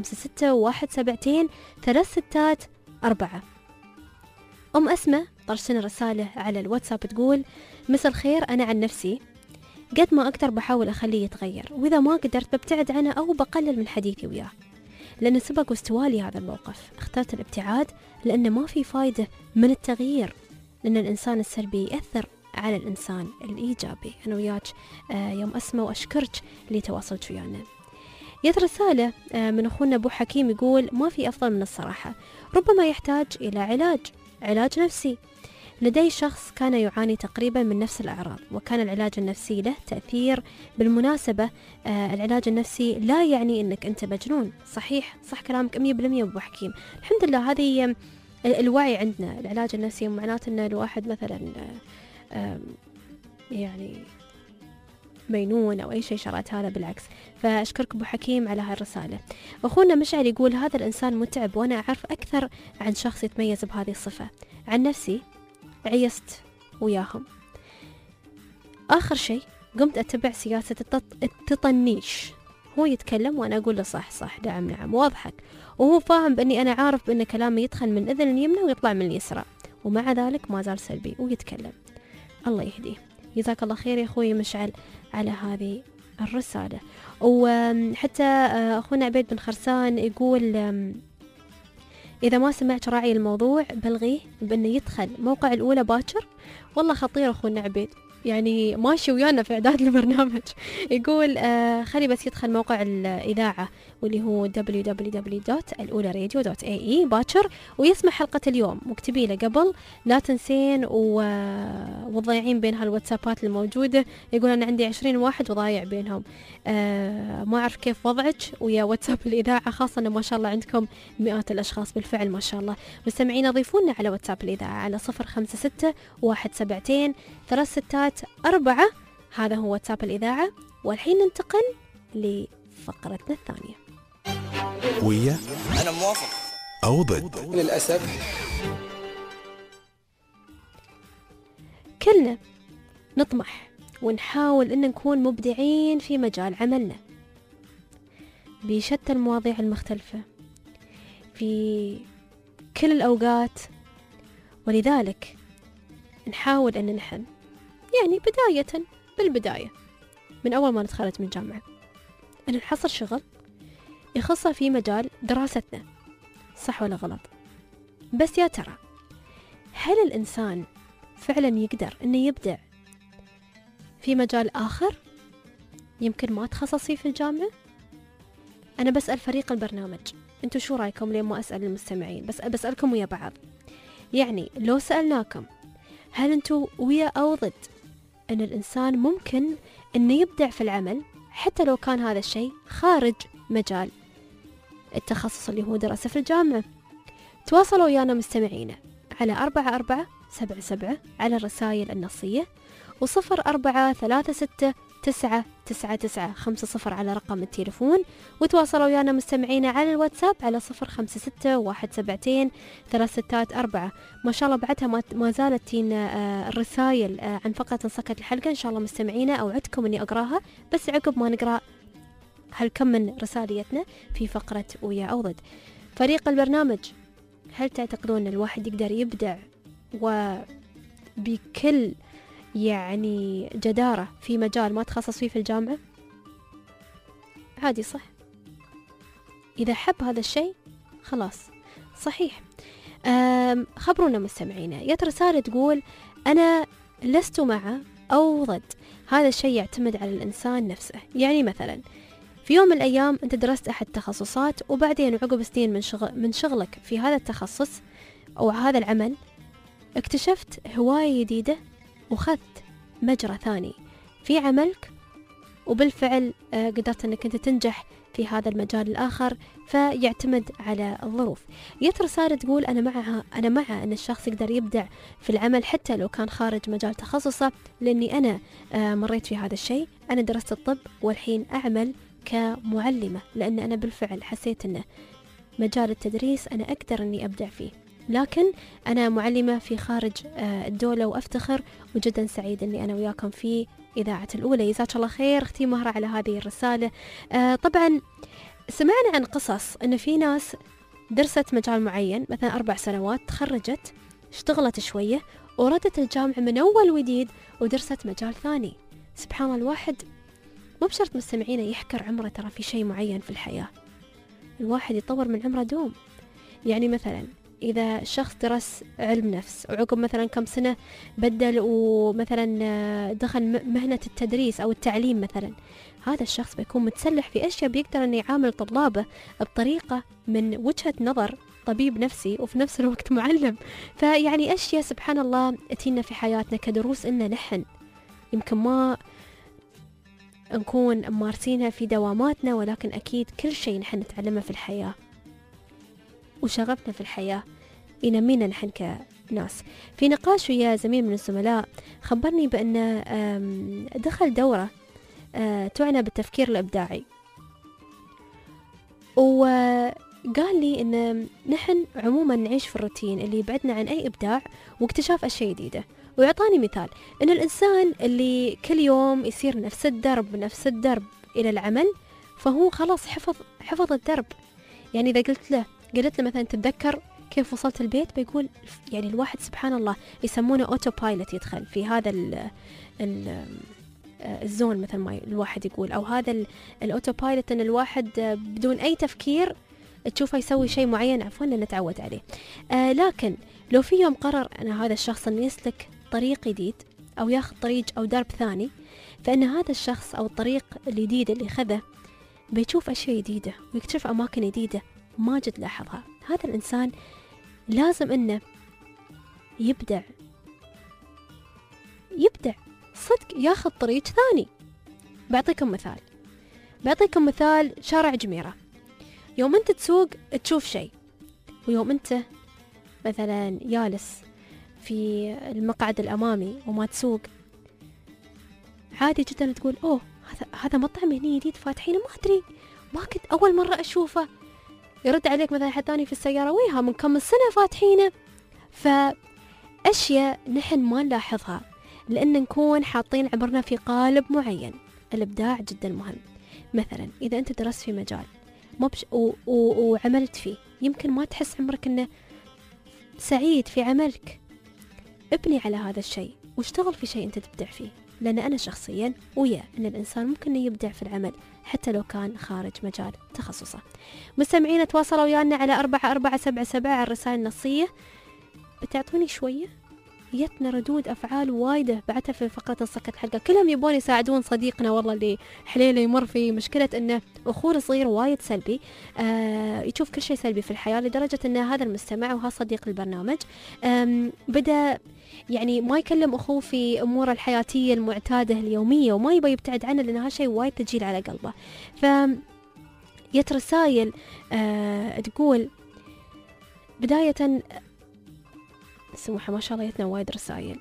0561723664. أم أسماء طرشنا رسالة على الواتساب تقول: مساء الخير، أنا عن نفسي قد ما أقدر بحاول أخليه يتغير، وإذا ما قدرت ببتعد عنه أو بقلل من حديثي وياه، لأن سبق واستوالي هذا الموقف اخترت الابتعاد لأنه ما في فايدة من التغيير، لأن الإنسان السلبي يأثر على الإنسان الإيجابي. أنا وياك يوم أسمع وأشكرك اللي تواصلت ويانا. يد رسالة من أخونا أبو حكيم يقول: ما في أفضل من الصراحة، ربما يحتاج إلى علاج نفسي. لدي شخص كان يعاني تقريبا من نفس الأعراض، وكان العلاج النفسي له تأثير. بالمناسبة العلاج النفسي لا يعني أنك أنت مجنون، صحيح صح كلامك 100% أبو حكيم. الحمد لله هذه الوعي عندنا. العلاج النفسي معناته أن الواحد مثلا يعني مينون أو أي شيء شرعت هذا بالعكس. فأشكرك أبو حكيم على هاي الرسالة. أخونا مشعل يقول هذا الإنسان متعب وأنا أعرف أكثر عن شخص يتميز بهذه الصفة. عن نفسي عيست وياهم. آخر شيء قمت أتبع سياسة التطنيش. هو يتكلم وأنا أقول له صح صح نعم نعم واضحك، وهو فاهم بأني أنا عارف بأن كلامي يدخل من أذن اليمنى ويطلع من اليسرى، ومع ذلك ما زال سلبي ويتكلم. الله يهديه. جزاك الله خير يا أخوي مشعل على هذه الرسالة. وحتى أخونا عبيد بن خرسان يقول إذا ما سمعت راعي الموضوع بلغيه بأنه يدخل موقع الأولى باكر. والله خطير أخونا عبيد، يعني ماشي ويانا في إعداد البرنامج. يقول خلي بس يدخل موقع الإذاعة واللي هو www.alularadio.ae باكر ويسمع حلقة اليوم، واكتبي له قبل لا تنسين وضايعين بين هالواتسابات الموجودة. يقول أنا عندي 20 واحد وضايع بينهم. ما أعرف كيف وضعك ويا واتساب الإذاعة، خاصة أنه ما شاء الله عندكم مئات الأشخاص بالفعل ما شاء الله. مستمعين ضيفونا على واتساب الإذاعة على 056-172-364. هذا هو واتساب الإذاعة. والحين ننتقل لفقرتنا الثانية. ويا أنا موافق أو ضد. للأسف كلنا نطمح ونحاول أن نكون مبدعين في مجال عملنا بشتى المواضيع المختلفة في كل الأوقات، ولذلك نحاول أن نحن يعني بالبداية من أول ما نتخرج من الجامعة أن نحصل شغل يخص في مجال دراستنا، صح ولا غلط؟ بس يا ترى هل الإنسان فعلا يقدر أنه يبدع في مجال آخر يمكن ما تخصصي في الجامعة؟ أنا بسأل فريق البرنامج، أنتوا شو رأيكم لين ما أسأل المستمعين؟ بس بسألكم ويا بعض. يعني لو سألناكم هل أنتوا ويا أو ضد أن الإنسان ممكن أنه يبدع في العمل حتى لو كان هذا الشيء خارج مجال التخصص اللي هو دراسة في الجامعة؟ تواصلوا ويانا مستمعينا على 4477 على الرسائل النصية، و0436999950 على رقم التليفون. وتواصلوا ويانا مستمعينا على الواتساب على 0561723664. ما شاء الله بعدها ما زالت تينا الرسائل عن فقرة انسكت الحلقة. إن شاء الله مستمعينا أوعدكم أني أقراها، بس عقب ما نقرأ هالكم من رساليتنا في فقرة ويا أو ضد. فريق البرنامج، هل تعتقدون أن الواحد يقدر يبدع وبكل يعني جدارة في مجال ما تخصص فيه في الجامعة؟ عادي صح؟ إذا حب هذا الشيء خلاص صحيح. خبرونا مستمعينا. يا رسالة تقول أنا لست مع أو ضد، هذا الشيء يعتمد على الإنسان نفسه. يعني مثلا في يوم من الأيام أنت درست أحد التخصصات، وبعدين عقب سنين من شغلك في هذا التخصص أو هذا العمل اكتشفت هواية جديدة وخذت مجرى ثاني في عملك، وبالفعل قدرت أنك أنت تنجح في هذا المجال الآخر. فيعتمد على الظروف. رسالة تقول أنا مع أن الشخص يقدر يبدع في العمل حتى لو كان خارج مجال تخصصه، لأني أنا مريت في هذا الشيء. أنا درست الطب والحين أعمل كمعلمة، لأن أنا بالفعل حسيت أنه مجال التدريس أنا أقدر أني أبدع فيه، لكن أنا معلمة في خارج الدولة وأفتخر وجدا سعيد أني أنا وياكم في إذاعة الأولى. جزاك الله خير أختي مهرة على هذه الرسالة. طبعا سمعنا عن قصص أن في ناس درست مجال معين مثلا 4 سنوات، تخرجت اشتغلت شوية وردت الجامعة من أول وجديد ودرست مجال ثاني. سبحان الله، الواحد مو بشرط مستمعينا يحكر عمره، ترى في شيء معين في الحياة الواحد يطور من عمره دوم. يعني مثلا إذا الشخص درس علم نفس وعقب مثلا كم سنة بدل ومثلا دخل مهنة التدريس أو التعليم مثلا، هذا الشخص بيكون متسلح في أشياء بيقدر أن يعامل طلابه بطريقة من وجهة نظر طبيب نفسي وفي نفس الوقت معلم. فيعني أشياء سبحان الله أتينا في حياتنا كدروس إننا نحن يمكن ما نكون مارسينها في دواماتنا، ولكن أكيد كل شيء نحن نتعلمه في الحياة وشغفنا في الحياة ينمينا نحن كناس. في نقاش ويا زميل من الزملاء خبرني بأن دخل دورة تعنى بالتفكير الإبداعي. وقال لي إن نحن عموما نعيش في الروتين اللي يبعدنا عن أي إبداع واكتشاف أشياء جديدة. ويعطاني مثال إن الإنسان اللي كل يوم يسير نفس الدرب إلى العمل فهو خلاص حفظ الدرب. يعني إذا قلت له مثلا تتذكر كيف وصلت البيت، بيقول يعني الواحد سبحان الله يسمونه أوتو بايلوت، يدخل في هذا الزون مثل ما الواحد يقول، أو هذا الأوتو بايلوت إن الواحد بدون أي تفكير تشوفه يسوي شيء معين عفوا نتعود عليه. لكن لو في يوم قرر أن هذا الشخص أن يسلك طريق جديد أو ياخذ طريق أو درب ثاني، فإن هذا الشخص أو الطريق الجديد اللي خذه بيشوف أشياء جديدة ويكتشف أماكن جديدة ما جد لاحظها. هذا الإنسان لازم إنه يبدع صدق، ياخذ طريق ثاني. بعطيكم مثال شارع جميرة. يوم أنت تسوق تشوف شيء، ويوم أنت مثلا جالس في المقعد الأمامي وما تسوق عادي جدا تقول أوه هذا مطعم هني جديد فاتحينه، ما أدري، ما كنت أول مرة أشوفه. يرد عليك مثلا حد ثاني في السيارة ويها من كم سنة فاتحينه. فأشياء نحن ما نلاحظها لأن نكون حاطين عمرنا في قالب معين. الإبداع جدا مهم. مثلا إذا أنت درست في مجال وعملت فيه، يمكن ما تحس عمرك أنه سعيد في عملك، ابني على هذا الشيء واشتغل في شيء أنت تبدع فيه. لأن أنا شخصيا ويا أن الإنسان ممكن يبدع في العمل حتى لو كان خارج مجال تخصصه. مستمعين تواصلوا ويانا على 4477 على الرسائل النصية. بتعطوني شوية، يتنا ردود أفعال وايدة بعدها في فقرة نسكت الحلقة. كلهم يبون يساعدون صديقنا والله اللي حليله يمر في مشكلة أنه أخوه صغير وايد سلبي، يشوف كل شيء سلبي في الحياة، لدرجة أن هذا المستمع وها صديق البرنامج بدأ يعني ما يكلم أخوه في أموره الحياتية المعتادة اليومية وما يبغى يبتعد عنه لأن هالشيء وايد تجيل على قلبه. رسائل تقول بداية سموحة ما شاء الله يتنا وايد رسائل.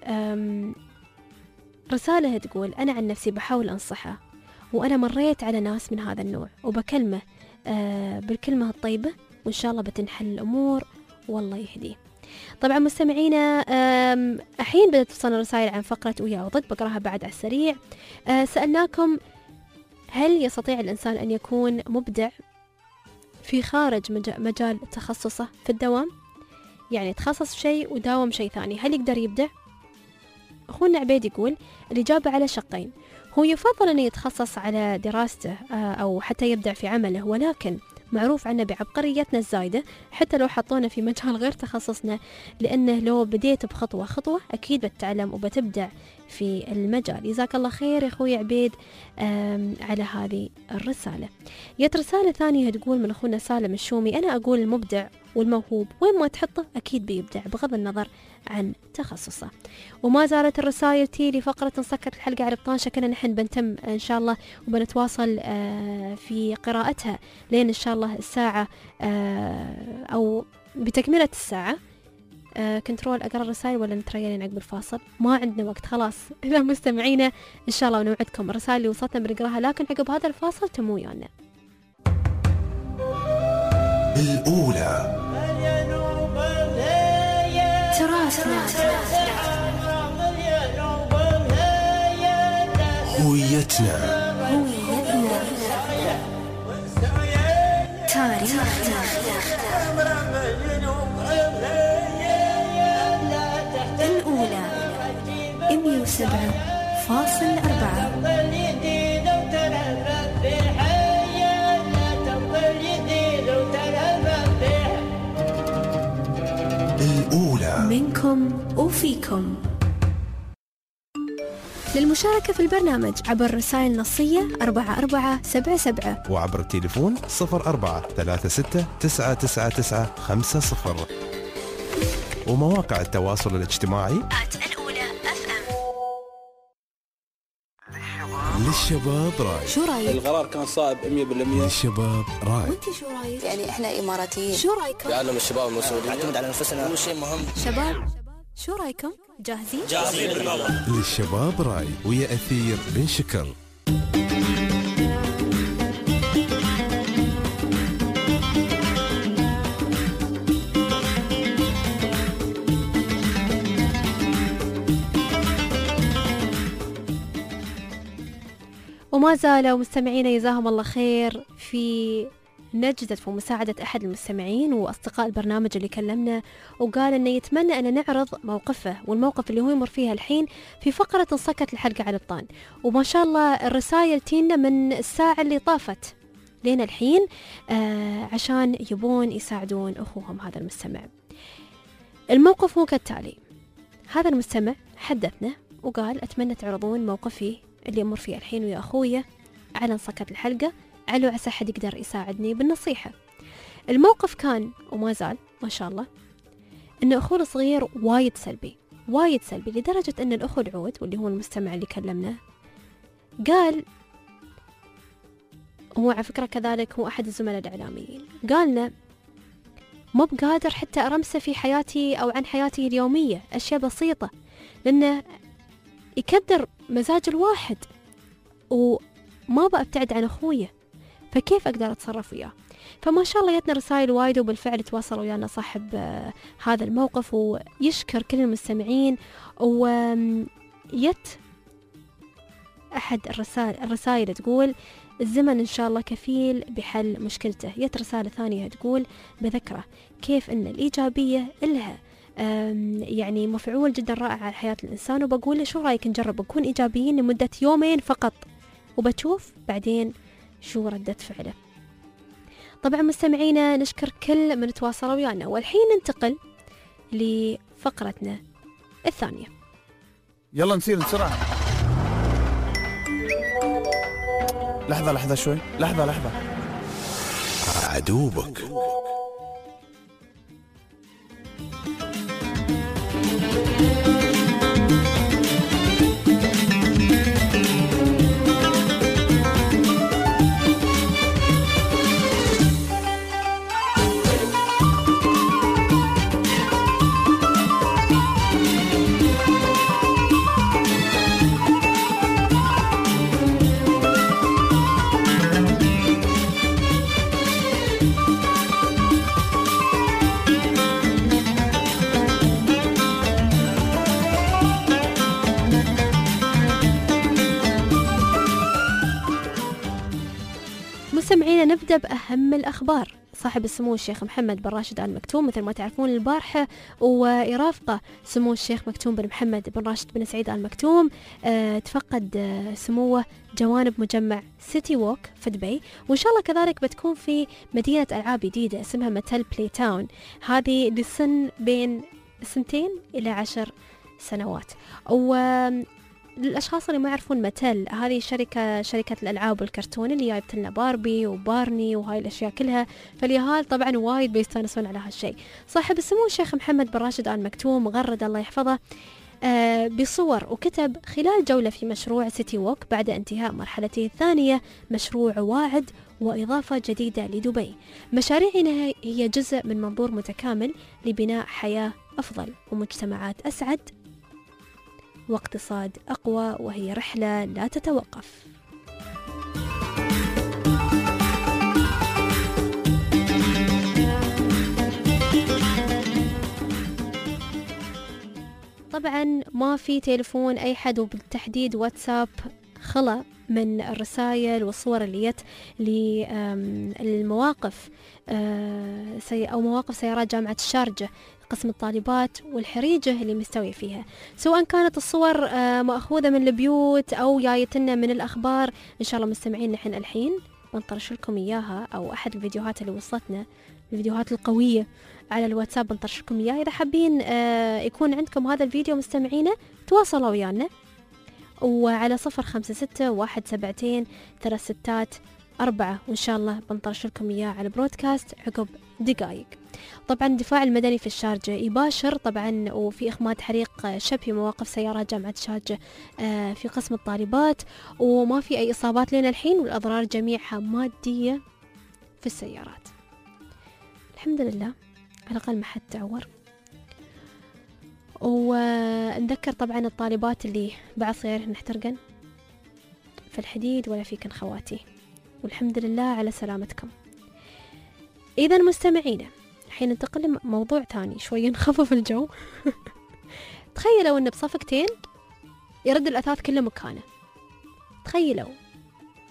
رسالة تقول أنا عن نفسي بحاول أنصحه، وأنا مريت على ناس من هذا النوع وبكلمه بالكلمة الطيبة وإن شاء الله بتنحل الأمور والله يهديه. طبعا مستمعينا الحين بدأت توصلنا رسائل عن فقرة ويا وضد، بقراها بعد على السريع. سألناكم هل يستطيع الإنسان أن يكون مبدع في خارج مجال تخصصه في الدوام؟ يعني تخصص شيء وداوم شيء ثاني، هل يقدر يبدع؟ أخونا عبيد يقول الإجابة على شقين. هو يفضل أن يتخصص على دراسته أو حتى يبدع في عمله، ولكن معروف عنه بعبقريتنا الزايدة حتى لو حطونا في مجال غير تخصصنا، لأنه لو بديت بخطوة خطوة أكيد بتتعلم وبتبدع في المجال. جزاك الله خير يا أخوي عبيد على هذه الرسالة. جت رسالة ثانية تقول من أخونا سالم الشومي، أنا أقول المبدع والموهوب وين ما تحطه أكيد بيبدع بغض النظر عن تخصصه. وما زالت الرسائل تيلي فقرة نسكت الحلقة على بطان، شكلنا نحن بنتم إن شاء الله وبنتواصل في قراءتها لين إن شاء الله الساعة أو بتكملة الساعة. كنترول أقرأ الرسائل ولا نتريلين عقب الفاصل؟ ما عندنا وقت خلاص. إذا مستمعينا إن شاء الله ونوعدكم الرسائل اللي وصلتنا بنقراها، لكن عقب هذا الفاصل تمو ويانا. الأولى تراثنا، هويتنا، تاريخنا. الأولى 107.4. الأولى منكم وفيكم. للمشاركة في البرنامج عبر الرسائل النصية 4477 وعبر التليفون 0436999950 ومواقع التواصل الاجتماعي الأولى FM. للشباب راي. شو رايك؟ القرار كان صائب 100%. للشباب راي. وانت شو رايك؟ يعني احنا اماراتيين. شو رايكم؟ يعلم الشباب المسؤولين نعتمد على انفسنا، هو شيء مهم. شباب شو رايكم؟ جاهزين؟ جاهزين بالموضوع. للشباب راي ويا أثير بن شكر. وما زالوا مستمعينا جزاهم الله خير في نجدة ومساعدة أحد المستمعين وأصدقاء البرنامج اللي كلمنا وقال أنه يتمنى أن نعرض موقفه والموقف اللي هو يمر فيها الحين في فقرة انصكت الحلقة على الطان. وما شاء الله الرسائل تينا من الساعة اللي طافت لين الحين عشان يبون يساعدون أخوهم هذا المستمع. الموقف هو كالتالي: هذا المستمع حدثنا وقال أتمنى تعرضون موقفي اللي يمر فيه الحين ويا أخويا على انصكت الحلقة، على عسى حد يقدر يساعدني بالنصيحة. الموقف كان وما زال ما شاء الله أن أخوه الصغير وايد سلبي لدرجة أن الأخو العود واللي هو المستمع اللي كلمنا قال، هو على فكرة كذلك هو أحد الزملاء الإعلاميين، قالنا مو بقادر حتى أرمسه في حياتي أو عن حياتي اليومية، أشياء بسيطة، لأنه يكدر مزاج الواحد وما بأبتعد عن أخويا، فكيف أقدر أتصرف وياه؟ فما شاء الله يتنا رسائل وايد وبالفعل تواصل ويانا صاحب هذا الموقف ويشكر كل المستمعين. ويت أحد الرسائل تقول الزمن إن شاء الله كفيل بحل مشكلته. يت رسالة ثانية تقول بذكره كيف أن الإيجابية إلها يعني مفعول جدا رائع على حياة الإنسان، وبقول له شو رأيك نجرب نكون إيجابيين لمدة يومين فقط وبتشوف بعدين شو ردة فعله. طبعا مستمعينا نشكر كل من تواصلوا ويانا، والحين ننتقل لفقرتنا الثانية. يلا نسير بسرعة. لحظة شوي، لحظة. عدوبك. مستمعينا نبدأ بأهم الأخبار. صاحب السمو الشيخ محمد بن راشد آل مكتوم مثل ما تعرفون البارحة ويرافقه سمو الشيخ مكتوم بن محمد بن راشد بن سعيد آل مكتوم تفقد سموه جوانب مجمع سيتي ووك في دبي، وإن شاء الله كذلك بتكون في مدينة ألعاب جديدة اسمها ماتل بلاي تاون، هذه لسن بين 2 إلى 10 سنوات. للأشخاص اللي ما يعرفون ماتل، هذه شركة الألعاب والكرتون اللي جايبت لنا باربي وبارني وهاي الأشياء كلها، فاليهال طبعا وايد بيستانسون على هالشيء. صاحب السمو الشيخ محمد بن راشد آل مكتوم غرد الله يحفظه بصور وكتب خلال جولة في مشروع سيتي ووك بعد انتهاء مرحلته الثانية مشروع واعد وإضافة جديدة لدبي. مشاريعنا هي جزء من منظور متكامل لبناء حياة أفضل ومجتمعات أسعد واقتصاد أقوى، وهي رحلة لا تتوقف. طبعا ما في تليفون أي حد وبالتحديد واتساب خلا من الرسائل والصور اللي جت للمواقف أو مواقف سيارات جامعة الشارجة قسم الطالبات والحريجة اللي مستوي فيها، سواء كانت الصور مأخوذة من البيوت أو جايتنا من الأخبار. إن شاء الله مستمعين نحن الحين بنطرش لكم إياها، أو أحد الفيديوهات اللي وصلتنا الفيديوهات القوية على الواتساب بنطرش لكم إياها. إذا حابين يكون عندكم هذا الفيديو مستمعينا تواصلوا ويانا وعلى 05617236 وإن شاء الله بنطرش لكم إياه على برودكاست عقب دقائق. طبعا الدفاع المدني في الشارجة يباشر طبعا وفي إخماد حريق شبه مواقف سيارات جامعة الشارجة في قسم الطالبات، وما في أي إصابات لنا الحين، والأضرار جميعها مادية في السيارات الحمد لله، على الأقل ما حد تعور. ونذكر طبعا الطالبات اللي بعض سيارهم احترقن في الحديد ولا فيكن خواتي، والحمد لله على سلامتكم. إذا مستمعينا الحين ننتقل لموضوع ثاني شوية نخفف الجو. تخيلوا أن بصفقتين يرد الأثاث كله مكانه. تخيلوا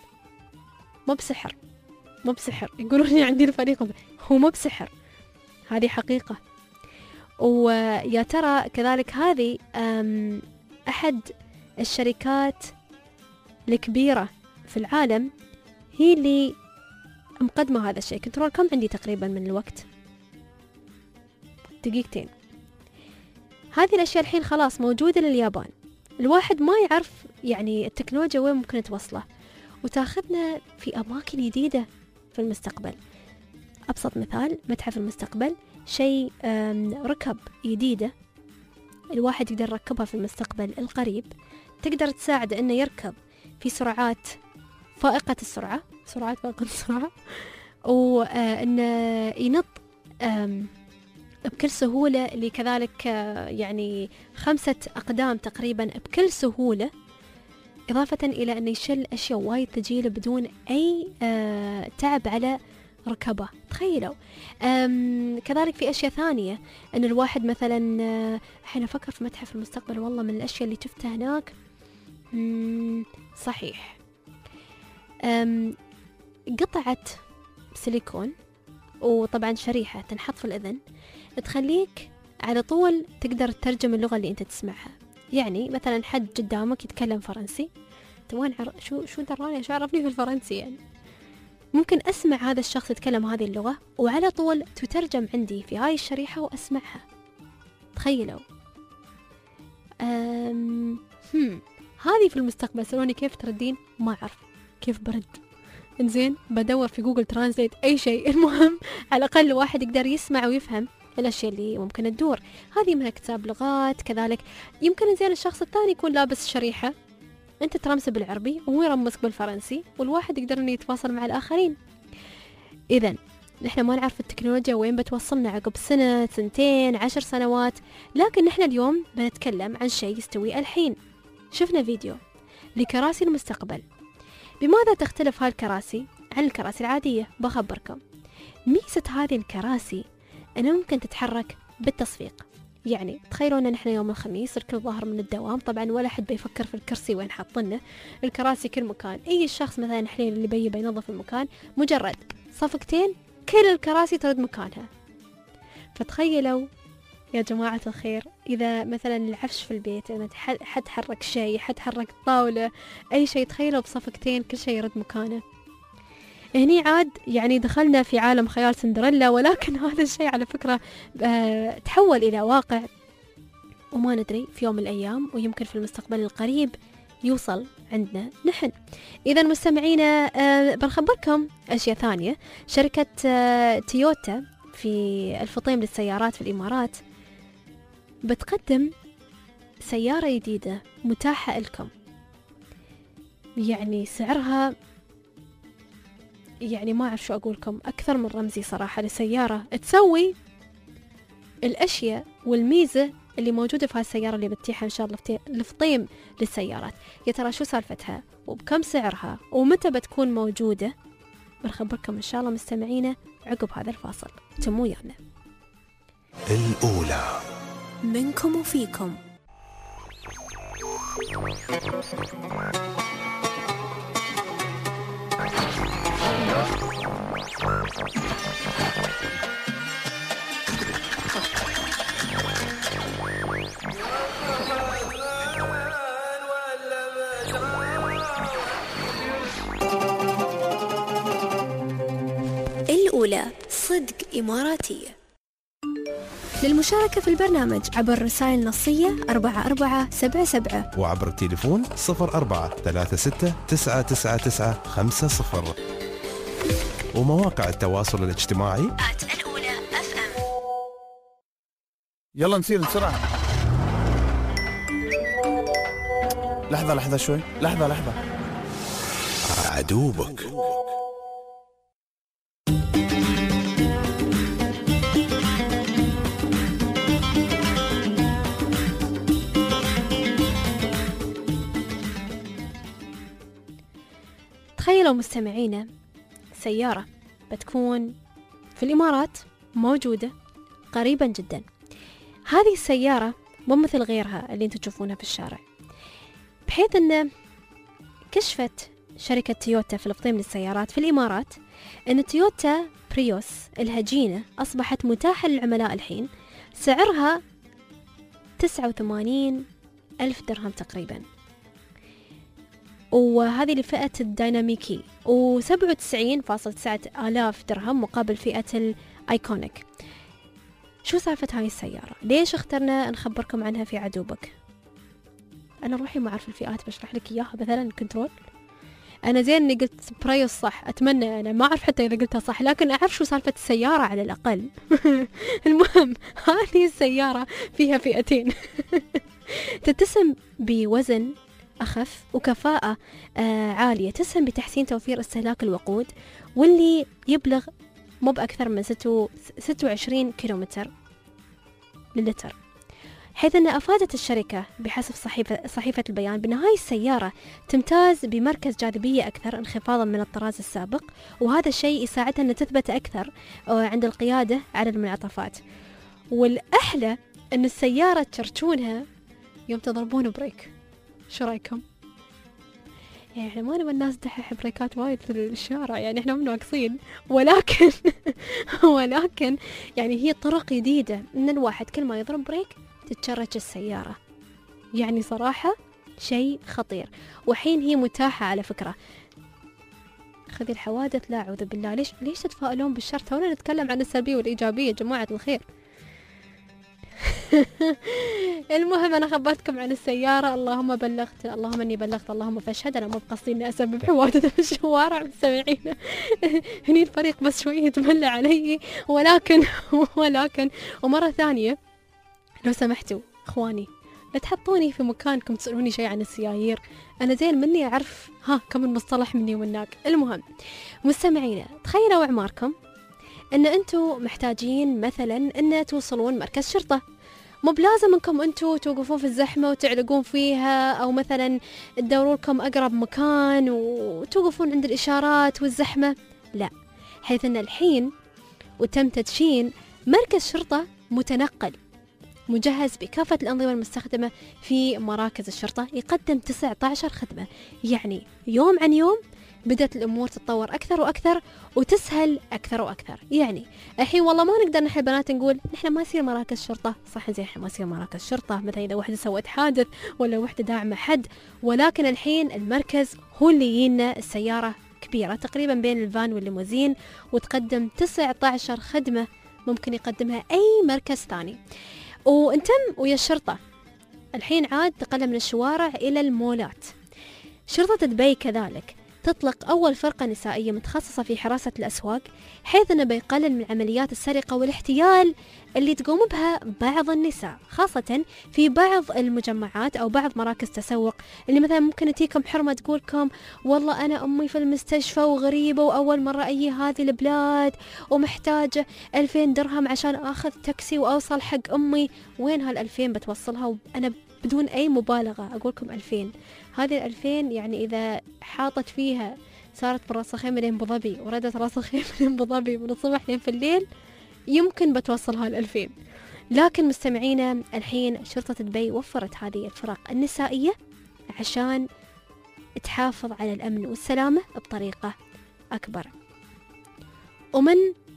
مو بسحر، مو بسحر. يقولون لي عندي الفريق، هو مو بسحر، هذه حقيقة. ويا ترى كذلك هذه أحد الشركات الكبيرة في العالم هي اللي مقدمة هذا الشيء. كنترول كم عندي تقريبا من الوقت؟ دقيقتين. هذه الأشياء الحين خلاص موجودة لليابان. الواحد ما يعرف يعني التكنولوجيا وين ممكن توصله، وتاخذنا في أماكن جديدة في المستقبل. أبسط مثال متحف المستقبل، شيء ركب جديدة الواحد يقدر يركبها في المستقبل القريب، تقدر تساعده أنه يركب في سرعات فائقة السرعة، وأنه ينط بكل سهولة، اللي كذلك يعني 5 أقدام تقريبا بكل سهولة، إضافة إلى أنه يشيل أشياء وايد ثقيلة بدون أي تعب على ركبه. تخيلوا. كذلك في أشياء ثانية، أن الواحد مثلا حين أفكر في متحف المستقبل، والله من الأشياء اللي شفتها هناك صحيح قطعة سيليكون، وطبعا شريحة تنحط في الأذن تخليك على طول تقدر تترجم اللغة اللي أنت تسمعها. يعني مثلا حد قدامك يتكلم فرنسي، وين شو دراني شو عرفني في الفرنسي، يعني ممكن أسمع هذا الشخص يتكلم هذه اللغة وعلى طول تترجم عندي في هاي الشريحة وأسمعها. تخيلوا. هذه في المستقبل. سألوني كيف تردين؟ ما أعرف كيف برد. إنزين بدور في جوجل ترانسليت أي شيء. المهم على الأقل واحد يقدر يسمع ويفهم الأشياء اللي ممكن تدور. هذه من كتاب لغات. كذلك يمكن إنزين الشخص الثاني يكون لابس شريحة، أنت ترمسه بالعربي وهو يرمسك بالفرنسي، والواحد يقدر إنه يتواصل مع الآخرين. إذن نحن ما نعرف التكنولوجيا وين بتوصلنا عقب سنة، 2 10 سنوات، لكن نحن اليوم بنتكلم عن شيء يستوي الحين. شفنا فيديو لكراسي المستقبل. بماذا تختلف هالكراسي عن الكراسي العادية؟ بخبركم. ميزة هذه الكراسي أنها ممكن تتحرك بالتصفيق. يعني تخيلوا أن نحن يوم الخميس الكل ظاهر من الدوام، طبعا ولا حد بيفكر في الكرسي وين حاطنه، الكراسي كل مكان. أي شخص مثلا الحين اللي بينظف المكان، مجرد صفقتين كل الكراسي ترد مكانها. فتخيلوا يا جماعة الخير، إذا مثلا العفش في البيت، إذا حد حرك شيء، حد حرك طاولة، أي شيء، تخيلوا بصفقتين كل شيء يرد مكانه. هني عاد يعني دخلنا في عالم خيال سندريلا، ولكن هذا الشيء على فكرة تحول إلى واقع، وما ندري في يوم من الأيام، ويمكن في المستقبل القريب يوصل عندنا نحن. إذا مستمعينا بنخبركم أشياء ثانية. شركة تويوتا في الفطيم للسيارات في الإمارات بتقدم سيارة جديدة متاحة لكم، يعني سعرها يعني ما أعرف شو أقولكم، أكثر من رمزي صراحة، لسيارة تسوي الأشياء والميزة اللي موجودة في هالسيارة اللي بتتيحها إن شاء الله الفطيم للسيارات. يا ترى شو سالفتها وبكم سعرها ومتى بتكون موجودة؟ بنخبركم إن شاء الله مستمعينا عقب هذا الفاصل. تمو يانا الأولى منكم وفيكم. الأولى صدق إماراتية. للمشاركة في البرنامج عبر رسائل نصية 4477 وعبر التليفون 0436999950 ومواقع التواصل الاجتماعي الأولى FM. يلا نسير بسرعة. لحظة شوي، لحظة. عدوبك. تخيلوا مستمعينا سيارة بتكون في الإمارات موجودة قريبا جدا. هذه السيارة مو مثل غيرها اللي انتم تشوفونها في الشارع، بحيث ان كشفت شركة تويوتا فلسطين للسيارات في الإمارات أن تويوتا بريوس الهجينة أصبحت متاحة للعملاء الحين، سعرها 89,000 درهم تقريبا، وهذه لفئة الديناميكي، و97.9 آلاف درهم مقابل فئة الآيكونيك. شو سالفة هاي السيارة؟ ليش اخترنا نخبركم عنها في عدوبك؟ أنا روحي ما أعرف الفئات، بشرح لك إياها. مثلا كنترول، أنا زين إني قلت برايوس صح، أتمنى أنا ما أعرف حتى إذا قلتها صح، لكن أعرف شو سالفة السيارة على الأقل. المهم هذه السيارة فيها فئتين. تتسم بوزن أخف وكفاءة عالية، تسهم بتحسين توفير استهلاك الوقود، واللي يبلغ مو بأكثر من 26 كيلومتر للتر، حيث أن أفادت الشركة بحسب صحيفة البيان بأن هاي السيارة تمتاز بمركز جاذبية أكثر انخفاضا من الطراز السابق، وهذا الشيء يساعدها أن تثبت أكثر عند القيادة على المنعطفات. والأحلى أن السيارة تشرشونها يوم تضربون بريك. شو رأيكم؟ يعني احنا ما نبغى الناس تدحح بريكات وايد في الشارع، يعني احنا مو ناقصين، ولكن يعني هي طرق جديدة ان الواحد كل ما يضرب بريك تتشرج السيارة. يعني صراحة شيء خطير، وحين هي متاحة على فكرة. خذي الحوادث، لا أعوذ بالله، ليش تتفائلون بالشر؟ تونا نتكلم عن السلبية والإيجابية جماعة الخير. المهم أنا خبرتكم عن السيارة، اللهم بلغت، اللهم إني بلغت، اللهم فاشهد. أنا مو بقصدي إني أسبب حوادث في الشوارع مستمعين. هني الفريق بس شوي يتملى علي، ولكن ومرة ثانية لو سمحتوا إخواني لا تحطوني في مكانكم تسألوني شيء عن السيايير، أنا زين مني أعرف كم المصطلح مني ومنك. المهم مستمعينا، تخيلوا أعماركم أن أنتوا محتاجين مثلا أن توصلون مركز شرطة، مو بلازم أنكم أنتوا توقفون في الزحمة وتعلقون فيها، أو مثلا تدوروا لكم أقرب مكان وتوقفون عند الإشارات والزحمة، لا، حيث أن الحين وتم تدشين مركز شرطة متنقل مجهز بكافة الأنظمة المستخدمة في مراكز الشرطة، يقدم 19 خدمة. يعني يوم عن يوم بدأت الأمور تتطور أكثر وأكثر وتسهل أكثر وأكثر. يعني الحين والله ما نقدر نحن بنات نقول نحن ما يصير مراكز شرطة، صح زين احنا ما يصير مراكز شرطة مثلا إذا واحدة سوت حادث ولا واحدة داعمة حد، ولكن الحين المركز هو اللي يجينا السيارة كبيرة تقريبا بين الفان والليموزين، وتقدم 19 خدمة ممكن يقدمها أي مركز ثاني. وانتم ويا الشرطة الحين عاد تقلم من الشوارع إلى المولات. شرطة دبي كذلك تطلق أول فرقة نسائية متخصصة في حراسة الأسواق، حيث أنه بيقلل من عمليات السرقة والاحتيال اللي تقوم بها بعض النساء، خاصة في بعض المجمعات أو بعض مراكز تسوق، اللي مثلا ممكن تيكم حرمة تقولكم والله أنا أمي في المستشفى وغريبة وأول مرة أجي هذه البلاد ومحتاجة 2000 درهم عشان أخذ تاكسي وأوصل حق أمي. وين هال2000 بتوصلها؟ وأنا بدون أي مبالغة أقولكم 2000، هذه 2000 يعني إذا حاطت فيها صارت من راس الخيمة لين أبو ظبي وردت راس الخيمة لين أبو ظبي من الصبح لين في الليل يمكن بتوصلها 2000. لكن مستمعينا الحين شرطة دبي وفرت هذه الفرق النسائية عشان تحافظ على الأمن والسلامة بطريقة أكبر. ومن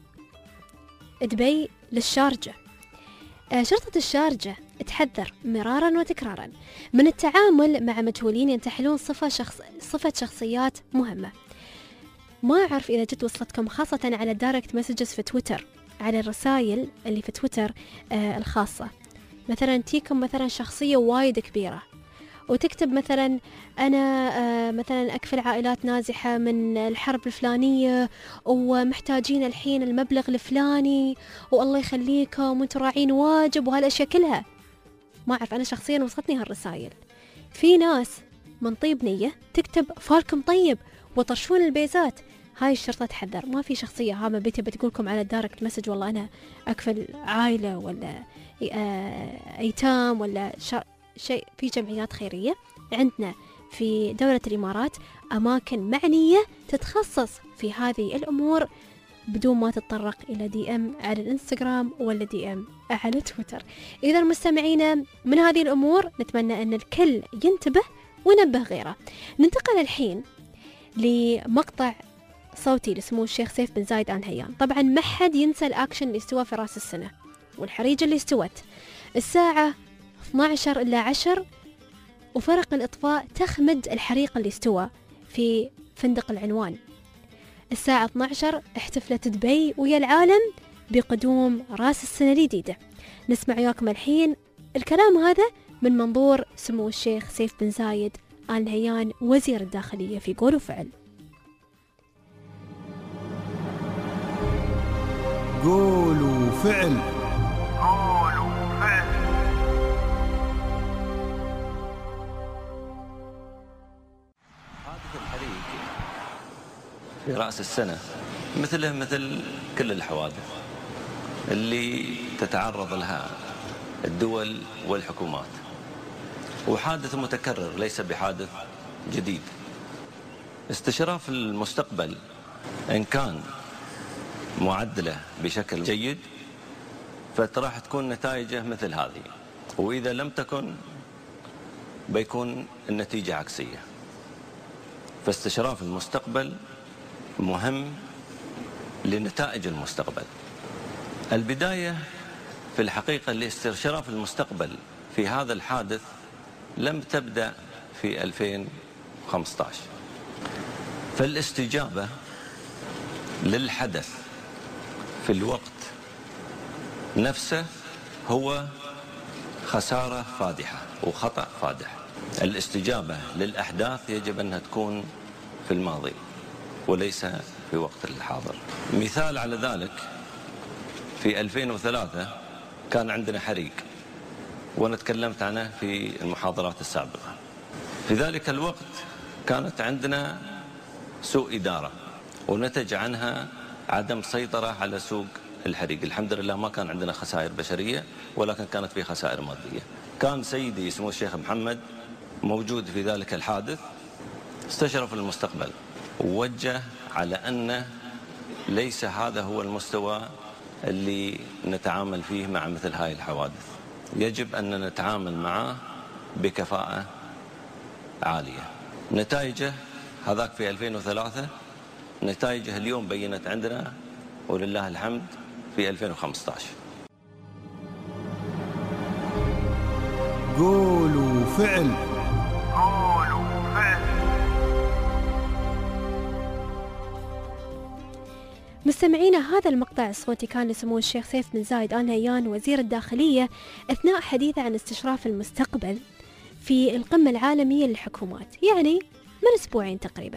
دبي للشارجة، شرطة الشارجة تحذر مرارا وتكرارا من التعامل مع مجهولين ينتحلون صفة شخصيات مهمة. ما أعرف إذا جت وصلتكم خاصة على الدايركت مسجز في تويتر، على الرسائل اللي في تويتر الخاصة، مثلا تيكم مثلا شخصية وايد كبيرة وتكتب مثلا أنا مثلا أكفل عائلات نازحة من الحرب الفلانية ومحتاجين الحين المبلغ الفلاني والله يخليكم وانتم راعين واجب وهالأشياء كلها. ما أعرف، أنا شخصيا وصلتني هالرسائل. في ناس من طيب نية تكتب فالكم طيب وطرشون البيزات. هاي الشرطة تحذر، ما في شخصية هامة بيتي بتقولكم على الدايركت مسج والله أنا أكفل عائلة ولا أيتام ولا شيء. في جمعيات خيرية عندنا في دولة الإمارات أماكن معنية تتخصص في هذه الأمور بدون ما تتطرق إلى DM على الإنستغرام ولا DM على تويتر. إذا مستمعينا من هذه الأمور نتمنى أن الكل ينتبه ونبه غيره. ننتقل الحين لمقطع صوتي لسمو الشيخ سيف بن زايد آل نهيان. طبعا ما حد ينسى الأكشن اللي استوى في رأس السنة والحريقة اللي استوت الساعة 12 إلى 10، وفرق الإطفاء تخمد الحريق اللي استوى في فندق العنوان. الساعة 12 احتفلت دبي ويا العالم بقدوم رأس السنة الجديدة. نسمع وياكم الحين الكلام هذا من منظور سمو الشيخ سيف بن زايد آل نهيان وزير الداخلية في قول وفعل. قول وفعل. حادث الحريق في رأس السنة مثله مثل كل الحوادث اللي تتعرض لها الدول والحكومات، وحادث متكرر ليس بحادث جديد. استشراف المستقبل إن كان معدله بشكل جيد فراح تكون نتائجه مثل هذه، وإذا لم تكن بيكون النتيجة عكسية. فاستشراف المستقبل مهم لنتائج المستقبل. البداية في الحقيقة لاستشراف المستقبل في هذا الحادث لم تبدأ في 2015، فالاستجابة للحدث في الوقت نفسه هو خسارة فادحة وخطأ فادح. الاستجابة للأحداث يجب أنها تكون في الماضي وليس في وقت الحاضر. مثال على ذلك في 2003 كان عندنا حريق وأنا تكلمت عنه في المحاضرات السابقة. في ذلك الوقت كانت عندنا سوء إدارة ونتج عنها عدم سيطرة على سوق الحريق. الحمد لله ما كان عندنا خسائر بشرية ولكن كانت في خسائر مادية. كان سيدي سمو الشيخ محمد موجود في ذلك الحادث، استشرف المستقبل ووجه على أن ليس هذا هو المستوى اللي نتعامل فيه مع مثل هاي الحوادث، يجب أن نتعامل معه بكفاءة عالية. نتائجه هذاك في 2003، نتائجه اليوم بينت عندنا ولله الحمد في 2015. قول وفعل. مستمعينا، هذا المقطع الصوتي كان لسمو الشيخ سيف بن زايد آل نهيان وزير الداخلية أثناء حديثه عن استشراف المستقبل في القمة العالمية للحكومات، يعني من أسبوعين تقريبا.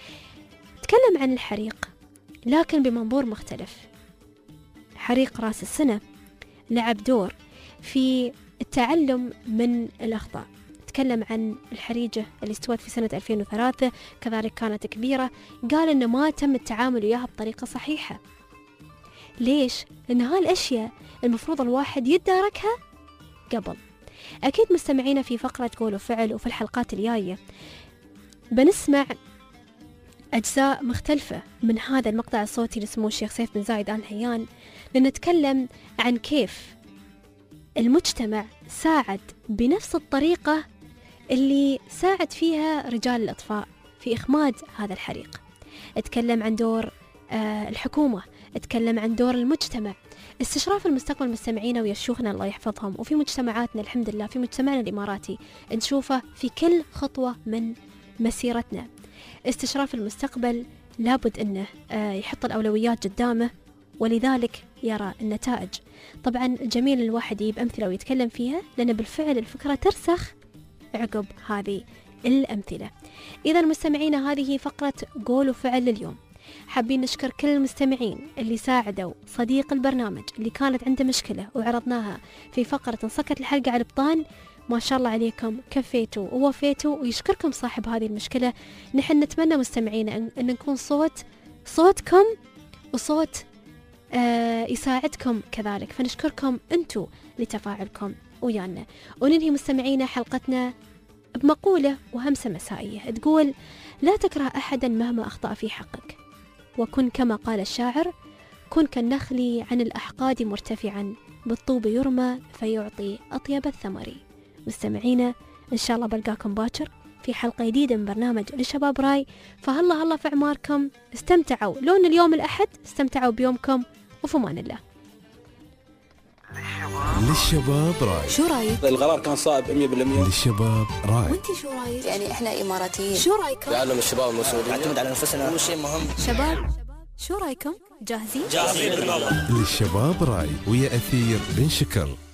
تكلم عن الحريق لكن بمنظور مختلف. حريق رأس السنة لعب دور في التعلم من الأخطاء. تكلم عن الحريقة اللي استوت في سنة 2003 كذلك كانت كبيرة، قال إنه ما تم التعامل وياها بطريقة صحيحة. ليش؟ لأن هالأشياء المفروض الواحد يتداركها قبل. أكيد مستمعينا في فقرة قول وفعل وفي الحلقات الجاية بنسمع أجزاء مختلفة من هذا المقطع الصوتي لسمو الشيخ سيف بن زايد آل نهيان، لنتكلم عن كيف المجتمع ساعد بنفس الطريقة اللي ساعد فيها رجال الإطفاء في إخماد هذا الحريق. اتكلم عن دور الحكومة، اتكلم عن دور المجتمع. استشراف المستقبل مستمعينا ويا شيوخنا الله يحفظهم، وفي مجتمعاتنا الحمد لله، في مجتمعنا الإماراتي نشوفه في كل خطوة من مسيرتنا. استشراف المستقبل لابد أنه يحط الأولويات قدامه ولذلك يرى النتائج. طبعا جميل الواحد يجيب أمثلة ويتكلم فيها، لأن بالفعل الفكرة ترسخ عقب هذه الأمثلة. إذا مستمعينا هذه فقرة قول وفعل لليوم. حابين نشكر كل المستمعين اللي ساعدوا صديق البرنامج اللي كانت عنده مشكلة وعرضناها في فقرة انصكت الحلقة على البطان. ما شاء الله عليكم، كفيتوا ووفيتوا، ويشكركم صاحب هذه المشكلة. نحن نتمنى مستمعينا أن نكون صوتكم وصوت يساعدكم كذلك، فنشكركم أنتوا لتفاعلكم ويانا. وننهي مستمعينا حلقتنا بمقولة وهمسة مسائية تقول: لا تكره أحدا مهما أخطأ في حقك، وكن كما قال الشاعر: كن كالنخل عن الأحقاد مرتفعا، بالطوب يرمى فيعطي أطيب الثمر. مستمعينا إن شاء الله بلقاكم باكر في حلقة جديدة من برنامج للشباب راي. فهلا في أعماركم، استمتعوا لون اليوم الأحد، استمتعوا بيومكم، وفي أمان الله. للشباب راي. شو رايك؟ القرار كان صائب 100%. للشباب راي. وانتي شو رايك؟ يعني احنا اماراتيين. شو رايكم؟ تعلم الشباب المسؤولين، نعتمد على انفسنا، كل شيء مهم. شباب شو رايكم؟ جاهزين؟ جاهزين. للشباب راي ويا أثير بن شكر.